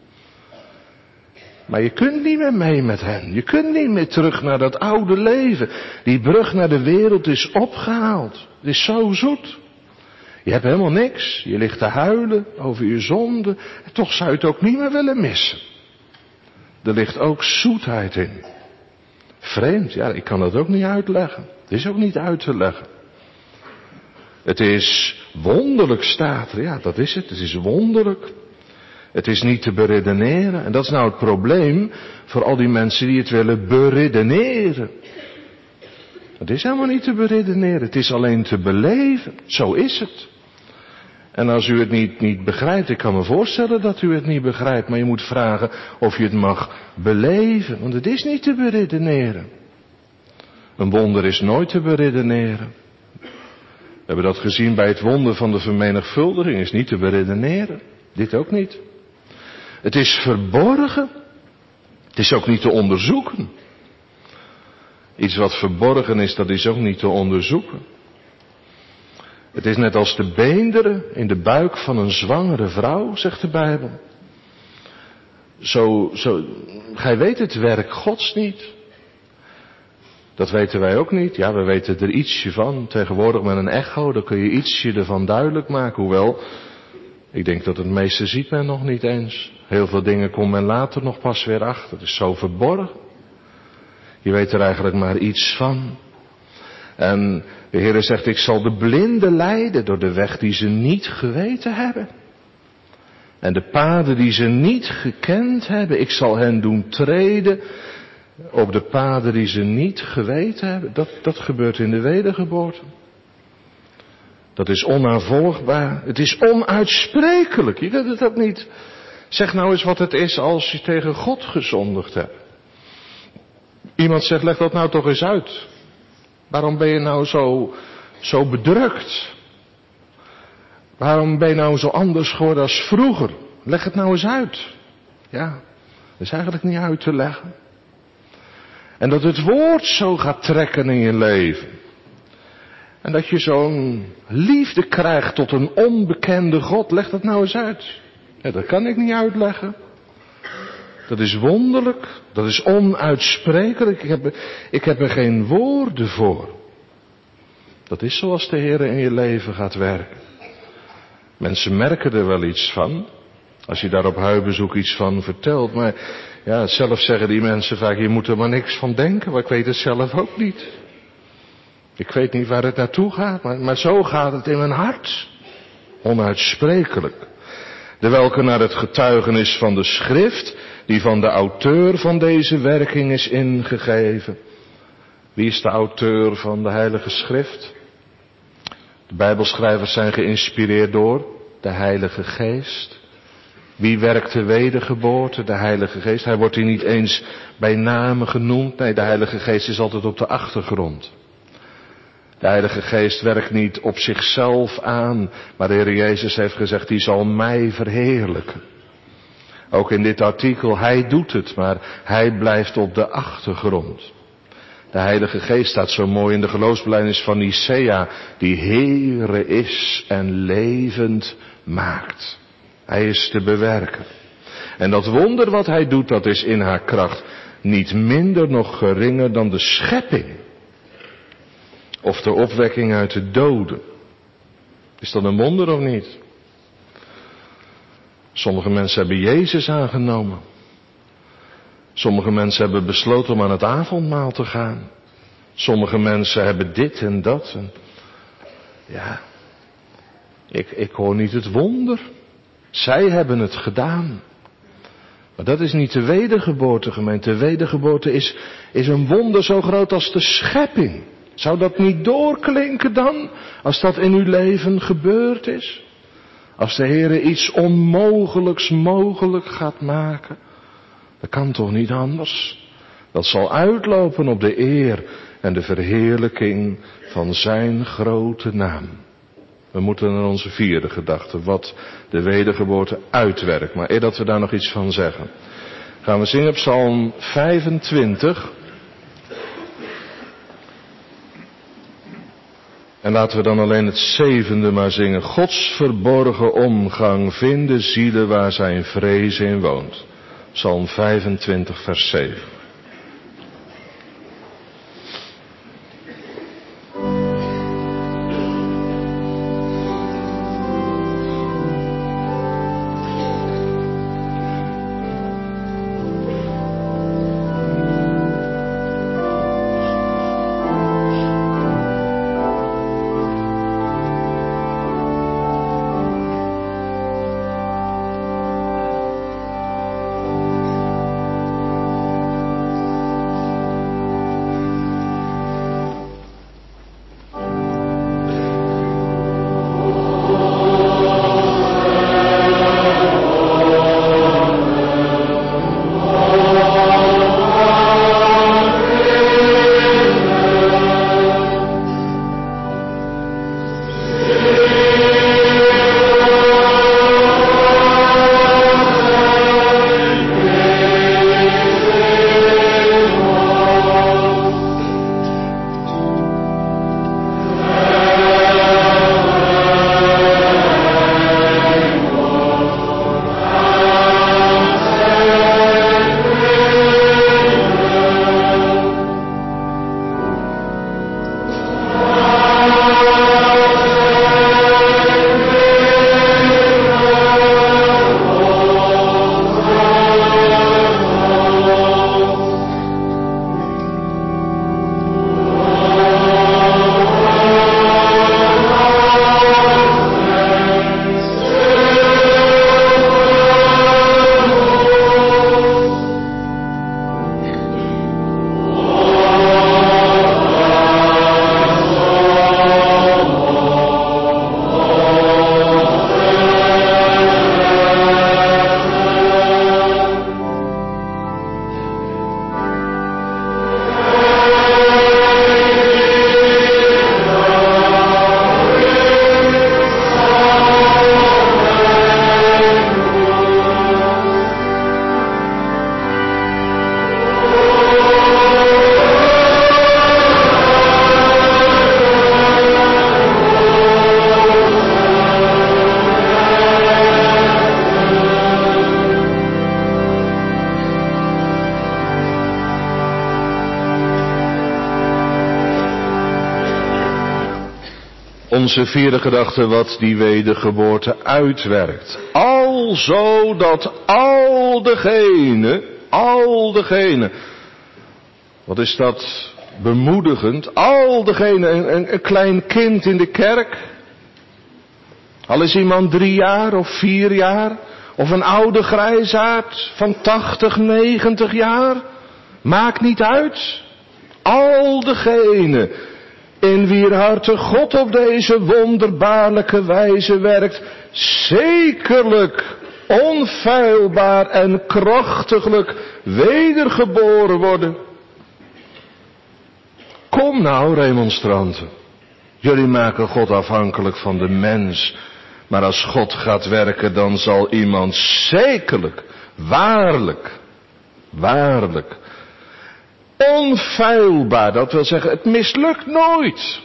Maar je kunt niet meer mee met hen. Je kunt niet meer terug naar dat oude leven. Die brug naar de wereld is opgehaald. Het is zo zoet. Je hebt helemaal niks. Je ligt te huilen over je zonde. En toch zou je het ook niet meer willen missen. Er ligt ook zoetheid in. Vreemd, ja, ik kan dat ook niet uitleggen. Het is ook niet uit te leggen. Het is wonderlijk, staat er. Ja, dat is het. Het is wonderlijk. Het is niet te beredeneren. En dat is nou het probleem voor al die mensen die het willen beredeneren. Het is helemaal niet te beredeneren, het is alleen te beleven. Zo is het. En als u het niet, niet begrijpt, ik kan me voorstellen dat u het niet begrijpt, maar je moet vragen of je het mag beleven, want het is niet te beredeneren. Een wonder is nooit te beredeneren. We hebben dat gezien bij het wonder van de vermenigvuldiging, is niet te beredeneren. Dit ook niet. Het is verborgen. Het is ook niet te onderzoeken. Iets wat verborgen is, dat is ook niet te onderzoeken. Het is net als de beenderen in de buik van een zwangere vrouw, zegt de Bijbel. Zo, zo, gij weet het werk Gods niet. Dat weten wij ook niet. Ja, we weten er ietsje van. Tegenwoordig met een echo, dan kun je ietsje ervan duidelijk maken. Hoewel, ik denk dat het meeste ziet men nog niet eens. Heel veel dingen komt men later nog pas weer achter. Het is zo verborgen. Je weet er eigenlijk maar iets van. En de Heer zegt, ik zal de blinden leiden door de weg die ze niet geweten hebben. En de paden die ze niet gekend hebben, ik zal hen doen treden op de paden die ze niet geweten hebben. Dat, dat gebeurt in de wedergeboorte. Dat is onnavolgbaar. Het is onuitsprekelijk. Je kunt het ook niet. Zeg nou eens wat het is als je tegen God gezondigd hebt. Iemand zegt, leg dat nou toch eens uit. Waarom ben je nou zo, zo bedrukt? Waarom ben je nou zo anders geworden als vroeger? Leg het nou eens uit. Ja, dat is eigenlijk niet uit te leggen. En dat het woord zo gaat trekken in je leven. En dat je zo'n liefde krijgt tot een onbekende God. Leg dat nou eens uit. Ja, dat kan ik niet uitleggen. Dat is wonderlijk. Dat is onuitsprekelijk. Ik heb, ik heb er geen woorden voor. Dat is zoals de Heer in je leven gaat werken. Mensen merken er wel iets van. Als je daar op huisbezoek iets van vertelt. Maar ja, zelf zeggen die mensen vaak, je moet er maar niks van denken. Maar ik weet het zelf ook niet. Ik weet niet waar het naartoe gaat. Maar, maar zo gaat het in mijn hart. Onuitsprekelijk. De welke naar het getuigenis van de schrift, die van de auteur van deze werking is ingegeven. Wie is de auteur van de Heilige Schrift? De Bijbelschrijvers zijn geïnspireerd door de Heilige Geest. Wie werkt de wedergeboorte? De Heilige Geest. Hij wordt hier niet eens bij name genoemd. Nee, de Heilige Geest is altijd op de achtergrond. De Heilige Geest werkt niet op zichzelf aan, maar de Heer Jezus heeft gezegd, die zal mij verheerlijken. Ook in dit artikel, hij doet het, maar hij blijft op de achtergrond. De Heilige Geest staat zo mooi in de geloofsbelijdenis van Nicea, die Heere is en levend maakt. Hij is te bewerken. En dat wonder wat hij doet, dat is in haar kracht niet minder nog geringer dan de schepping. Of de opwekking uit de doden. Is dat een wonder of niet? Sommige mensen hebben Jezus aangenomen. Sommige mensen hebben besloten om aan het avondmaal te gaan. Sommige mensen hebben dit en dat. En ja, ik, ik hoor niet het wonder. Zij hebben het gedaan. Maar dat is niet de wedergeboorte, gemeente. De wedergeboorte is, is een wonder zo groot als de schepping. Zou dat niet doorklinken dan, als dat in uw leven gebeurd is? Als de Heer iets onmogelijks mogelijk gaat maken. Dat kan toch niet anders? Dat zal uitlopen op de eer en de verheerlijking van zijn grote naam. We moeten naar onze vierde gedachte, wat de wedergeboorte uitwerkt. Maar eer dat we daar nog iets van zeggen, gaan we zingen op Psalm vijfentwintig. En laten we dan alleen het zevende maar zingen. Gods verborgen omgang vinden zielen waar zijn vrees in woont. Psalm vijfentwintig vers zeven. Onze vierde gedachte, wat die wedergeboorte uitwerkt. Alzo dat al degene, al degene, wat is dat bemoedigend, al degene, een, een klein kind in de kerk, al is iemand drie jaar of vier jaar, of een oude grijsaard van tachtig, negentig jaar, maakt niet uit. Al degene in wier harte God op deze wonderbaarlijke wijze werkt, zekerlijk, onfeilbaar en krachtiglijk wedergeboren worden. Kom nou, remonstranten. Jullie maken God afhankelijk van de mens. Maar als God gaat werken, dan zal iemand zekerlijk, waarlijk, waarlijk, onfeilbaar, dat wil zeggen, het mislukt nooit.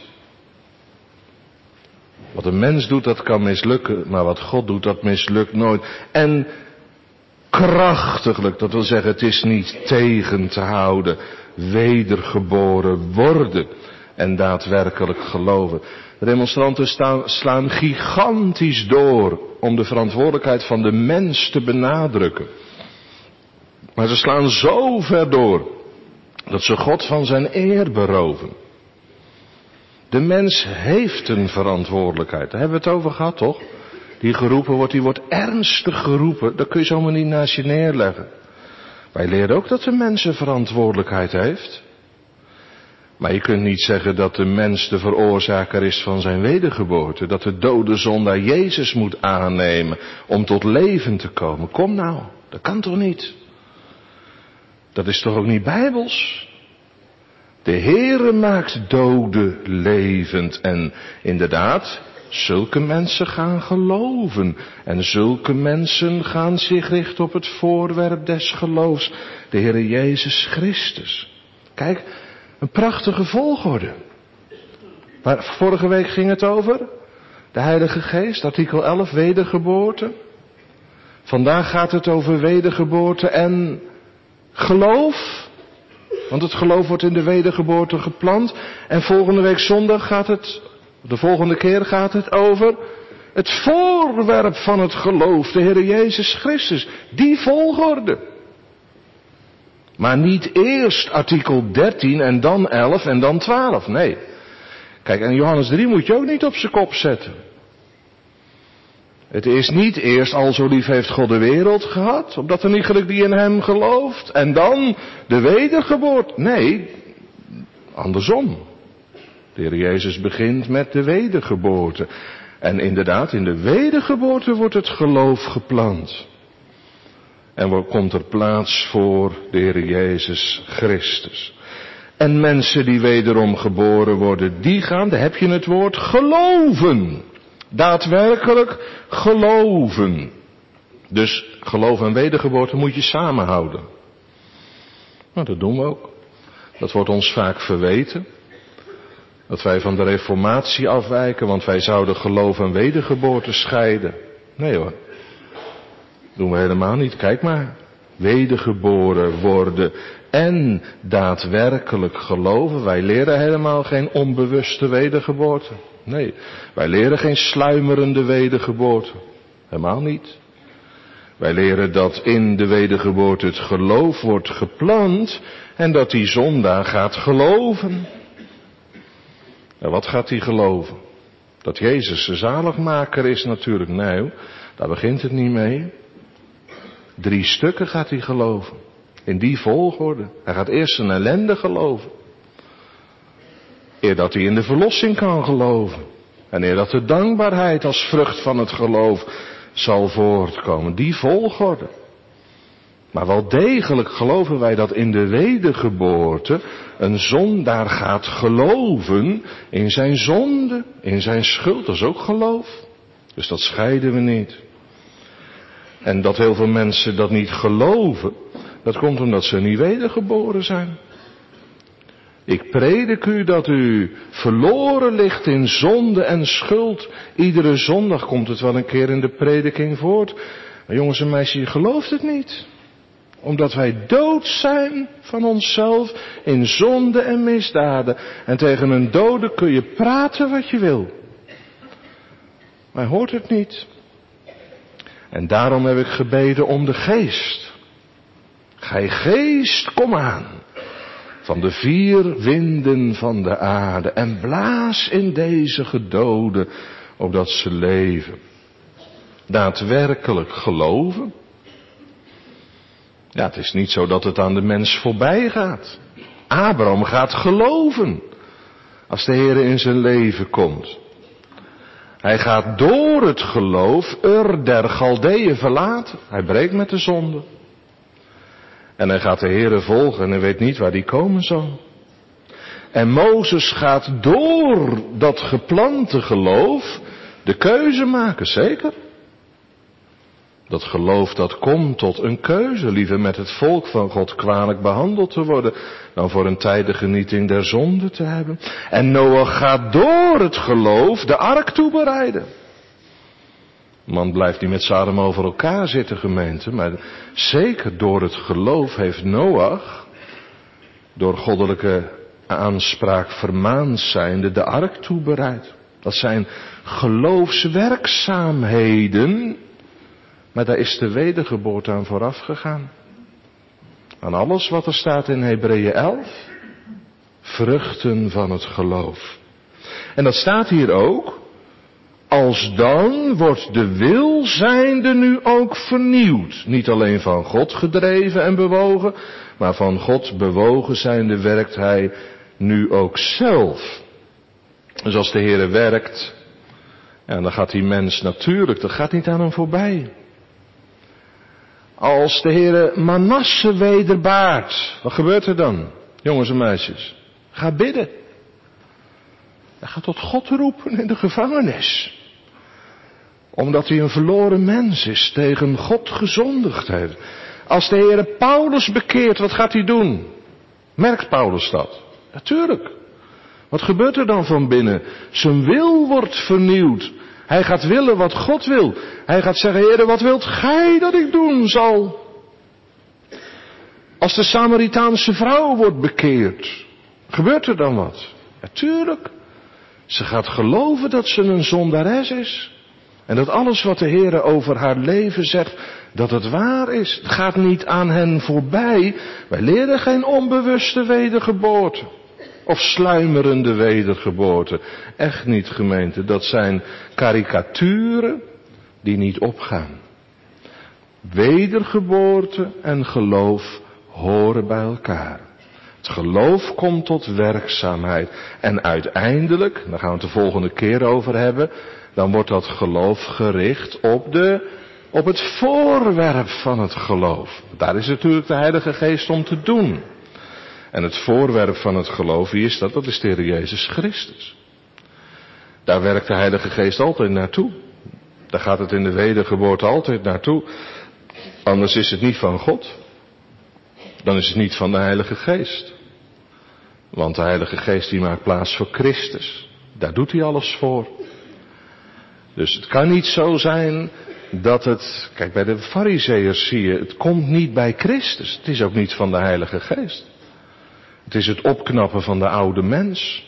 Wat een mens doet, dat kan mislukken, maar wat God doet, dat mislukt nooit. En krachtiglijk, dat wil zeggen, het is niet tegen te houden, wedergeboren worden en daadwerkelijk geloven. De remonstranten staan, slaan gigantisch door om de verantwoordelijkheid van de mens te benadrukken. Maar ze slaan zo ver door dat ze God van zijn eer beroven. De mens heeft een verantwoordelijkheid. Daar hebben we het over gehad, toch? Die geroepen wordt, die wordt ernstig geroepen. Dat kun je zomaar niet naast je neerleggen. Wij leren ook dat de mens een verantwoordelijkheid heeft. Maar je kunt niet zeggen dat de mens de veroorzaker is van zijn wedergeboorte. Dat de dode zondaar Jezus moet aannemen om tot leven te komen. Kom nou, dat kan toch niet? Dat is toch ook niet bijbels? De Heere maakt doden levend. En inderdaad, zulke mensen gaan geloven. En zulke mensen gaan zich richten op het voorwerp des geloofs. De Heere Jezus Christus. Kijk, een prachtige volgorde. Waar vorige week ging het over? De Heilige Geest, artikel elf, wedergeboorte. Vandaag gaat het over wedergeboorte en geloof. Want het geloof wordt in de wedergeboorte geplant. En volgende week zondag gaat het, de volgende keer gaat het over het voorwerp van het geloof, de Heer Jezus Christus. Die volgorde. Maar niet eerst artikel dertien en dan elf en dan twaalf. Nee. Kijk, en Johannes drie moet je ook niet op zijn kop zetten. Het is niet eerst al zo lief heeft God de wereld gehad, opdat er iegelijk die in hem gelooft, en dan de wedergeboorte. Nee, andersom. De Heer Jezus begint met de wedergeboorte. En inderdaad, in de wedergeboorte wordt het geloof geplant. En komt er plaats voor de Heer Jezus Christus. En mensen die wederom geboren worden, die gaan, daar heb je het woord, geloven. Daadwerkelijk geloven. Dus geloof en wedergeboorte moet je samenhouden. Nou, dat doen we ook. Dat wordt ons vaak verweten. Dat wij van de reformatie afwijken, want wij zouden geloof en wedergeboorte scheiden. Nee hoor. Doen we helemaal niet. Kijk maar. Wedergeboren worden en daadwerkelijk geloven. Wij leren helemaal geen onbewuste wedergeboorte. Nee, wij leren geen sluimerende wedergeboorte. Helemaal niet. Wij leren dat in de wedergeboorte het geloof wordt geplant en dat die zondaar gaat geloven. En wat gaat hij geloven? Dat Jezus de zaligmaker is natuurlijk. Nee, daar begint het niet mee. Drie stukken gaat hij geloven. In die volgorde. Hij gaat eerst zijn ellende geloven. Eer dat hij in de verlossing kan geloven. En eer dat de dankbaarheid als vrucht van het geloof zal voortkomen. Die volgorde. Maar wel degelijk geloven wij dat in de wedergeboorte een zondaar gaat geloven in zijn zonde, in zijn schuld. Dat is ook geloof. Dus dat scheiden we niet. En dat heel veel mensen dat niet geloven, dat komt omdat ze niet wedergeboren zijn. Ik predik u dat u verloren ligt in zonde en schuld. Iedere zondag komt het wel een keer in de prediking voort. Maar jongens en meisjes, je gelooft het niet. Omdat wij dood zijn van onszelf in zonde en misdaden. En tegen een dode kun je praten wat je wil. Maar hij hoort het niet. En daarom heb ik gebeden om de geest. Gij geest, kom aan. Van de vier winden van de aarde. En blaas in deze gedoden, opdat ze leven. Daadwerkelijk geloven. Ja, het is niet zo dat het aan de mens voorbij gaat. Abraham gaat geloven. Als de Heer in zijn leven komt. Hij gaat door het geloof Ur der Galdeeën verlaten. Hij breekt met de zonde. En hij gaat de Heere volgen en hij weet niet waar die komen zal. En Mozes gaat door dat geplante geloof de keuze maken, zeker. Dat geloof dat komt tot een keuze, liever met het volk van God kwalijk behandeld te worden, dan voor een tijd de genieting der zonde te hebben. En Noach gaat door het geloof de ark toebereiden. Man blijft niet met z'n allen over elkaar zitten, gemeente, maar zeker door het geloof heeft Noach, door goddelijke aanspraak vermaand zijnde, de ark toebereid. Dat zijn geloofswerkzaamheden, maar daar is de wedergeboorte aan vooraf gegaan. Aan alles wat er staat in Hebreeën elf, vruchten van het geloof. En dat staat hier ook. Alsdan wordt de wil zijnde nu ook vernieuwd. Niet alleen van God gedreven en bewogen, maar van God bewogen zijnde werkt hij nu ook zelf. Dus als de Heere werkt, ja, dan gaat die mens natuurlijk, dat gaat niet aan hem voorbij. Als de Heere Manasse wederbaart, wat gebeurt er dan, jongens en meisjes? Ga bidden. Hij gaat tot God roepen in de gevangenis. Omdat hij een verloren mens is, tegen God gezondigd heeft. Als de Heere Paulus bekeert, wat gaat hij doen? Merkt Paulus dat? Natuurlijk. Wat gebeurt er dan van binnen? Zijn wil wordt vernieuwd. Hij gaat willen wat God wil. Hij gaat zeggen, Heere, wat wilt gij dat ik doen zal? Als de Samaritaanse vrouw wordt bekeerd, gebeurt er dan wat? Natuurlijk. Ze gaat geloven dat ze een zondares is. En dat alles wat de Heere over haar leven zegt, dat het waar is. Het gaat niet aan hen voorbij. Wij leren geen onbewuste wedergeboorte. Of sluimerende wedergeboorte. Echt niet, gemeente. Dat zijn karikaturen die niet opgaan. Wedergeboorte en geloof horen bij elkaar. Het geloof komt tot werkzaamheid. En uiteindelijk, daar gaan we het de volgende keer over hebben, dan wordt dat geloof gericht op, de, op het voorwerp van het geloof. Daar is natuurlijk de Heilige Geest om te doen. En het voorwerp van het geloof, wie is dat? Dat is de Heer Jezus Christus. Daar werkt de Heilige Geest altijd naartoe. Daar gaat het in de wedergeboorte altijd naartoe. Anders is het niet van God. Dan is het niet van de Heilige Geest. Want de Heilige Geest die maakt plaats voor Christus. Daar doet hij alles voor. Dus het kan niet zo zijn dat het, kijk bij de Farizeeërs zie je, het komt niet bij Christus. Het is ook niet van de Heilige Geest. Het is het opknappen van de oude mens.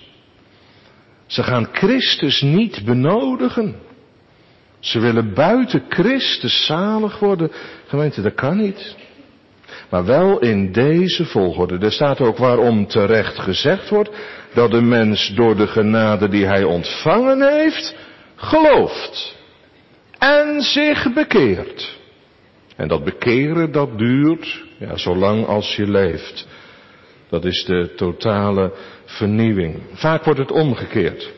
Ze gaan Christus niet benodigen. Ze willen buiten Christus zalig worden. Gemeente, dat kan niet. Maar wel in deze volgorde. Er staat ook waarom terecht gezegd wordt dat de mens door de genade die hij ontvangen heeft, gelooft. En zich bekeert. En dat bekeren, dat duurt, ja, zolang als je leeft. Dat is de totale vernieuwing. Vaak wordt het omgekeerd.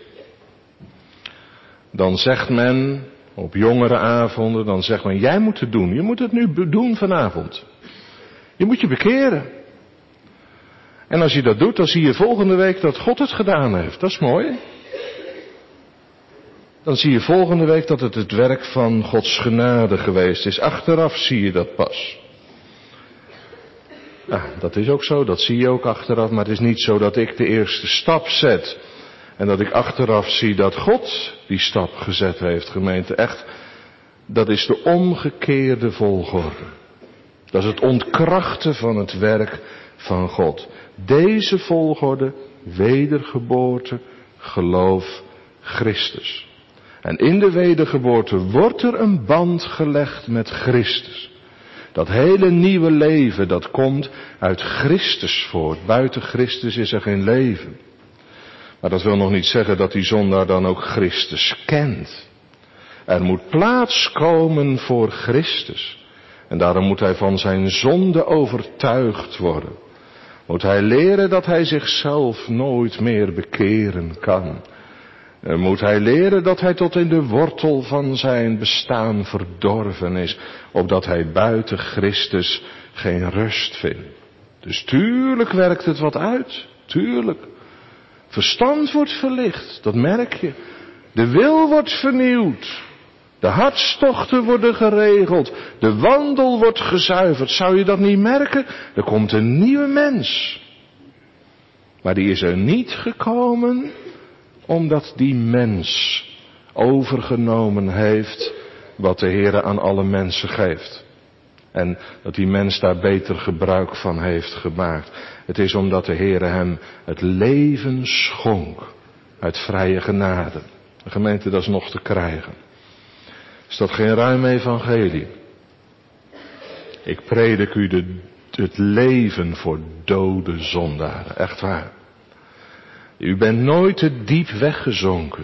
Dan zegt men, op jongere avonden, dan zegt men, jij moet het doen. Je moet het nu doen vanavond. Je moet je bekeren. En als je dat doet, dan zie je volgende week dat God het gedaan heeft. Dat is mooi. Dan zie je volgende week dat het het werk van Gods genade geweest is. Achteraf zie je dat pas. Ja, dat is ook zo, dat zie je ook achteraf. Maar het is niet zo dat ik de eerste stap zet. En dat ik achteraf zie dat God die stap gezet heeft, gemeente. Echt, dat is de omgekeerde volgorde. Dat is het ontkrachten van het werk van God. Deze volgorde, wedergeboorte, geloof, Christus. En in de wedergeboorte wordt er een band gelegd met Christus. Dat hele nieuwe leven, dat komt uit Christus voort. Buiten Christus is er geen leven. Maar dat wil nog niet zeggen dat die zondaar dan ook Christus kent. Er moet plaats komen voor Christus. En daarom moet hij van zijn zonde overtuigd worden. Moet hij leren dat hij zichzelf nooit meer bekeren kan. En moet hij leren dat hij tot in de wortel van zijn bestaan verdorven is, opdat hij buiten Christus geen rust vindt. Dus tuurlijk werkt het wat uit, tuurlijk. Verstand wordt verlicht, dat merk je. De wil wordt vernieuwd. De hartstochten worden geregeld. De wandel wordt gezuiverd. Zou je dat niet merken? Er komt een nieuwe mens. Maar die is er niet gekomen omdat die mens overgenomen heeft wat de Heere aan alle mensen geeft. En dat die mens daar beter gebruik van heeft gemaakt. Het is omdat de Heere hem het leven schonk uit vrije genade. De gemeente, dat is nog te krijgen. Is dat geen ruim evangelie? Ik predik u de, het leven voor dode zondaren. Echt waar. U bent nooit te diep weggezonken.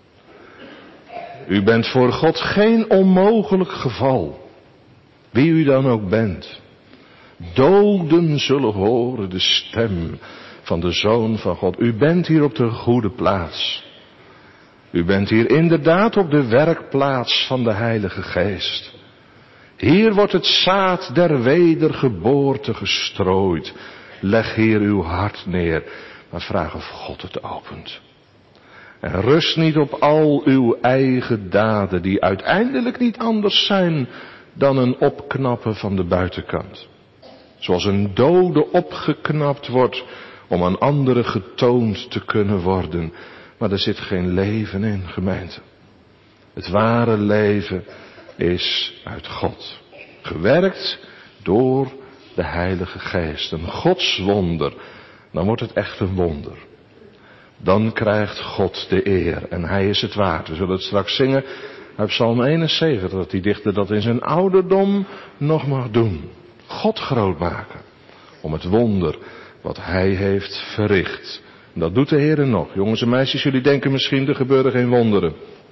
U bent voor God geen onmogelijk geval. Wie u dan ook bent. Doden zullen horen de stem van de Zoon van God. U bent hier op de goede plaats. U bent hier inderdaad op de werkplaats van de Heilige Geest. Hier wordt het zaad der wedergeboorte gestrooid. Leg hier uw hart neer, maar vraag of God het opent. En rust niet op al uw eigen daden, die uiteindelijk niet anders zijn dan een opknappen van de buitenkant. Zoals een dode opgeknapt wordt om aan anderen getoond te kunnen worden. Maar er zit geen leven in, gemeente. Het ware leven is uit God. Gewerkt door de Heilige Geest. Een godswonder. Dan wordt het echt een wonder. Dan krijgt God de eer. En hij is het waard. We zullen het straks zingen uit Psalm eenenzeventig. Dat die dichter dat in zijn ouderdom nog mag doen. God groot maken. Om het wonder wat hij heeft verricht. En dat doet de Heer nog. Jongens en meisjes, jullie denken misschien er gebeuren geen wonderen.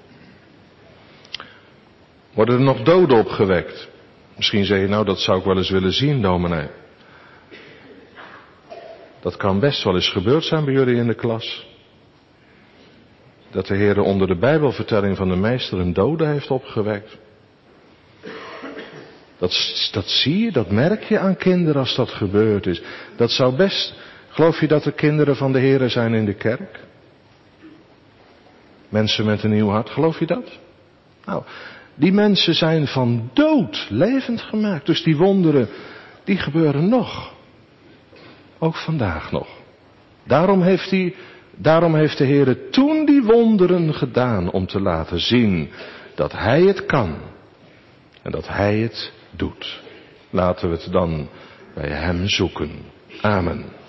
Worden er nog doden opgewekt? Misschien zeg je nou, dat zou ik wel eens willen zien, dominee. Dat kan best wel eens gebeurd zijn bij jullie in de klas. Dat de Heer onder de Bijbelvertelling van de meester een dode heeft opgewekt. Dat, dat zie je, dat merk je aan kinderen als dat gebeurd is. Dat zou best... Geloof je dat er kinderen van de Heer zijn in de kerk? Mensen met een nieuw hart, geloof je dat? Nou, die mensen zijn van dood levend gemaakt. Dus die wonderen, die gebeuren nog. Ook vandaag nog. Daarom heeft, die, daarom heeft de Heer toen die wonderen gedaan om te laten zien dat Hij het kan. En dat Hij het doet. Laten we het dan bij Hem zoeken. Amen.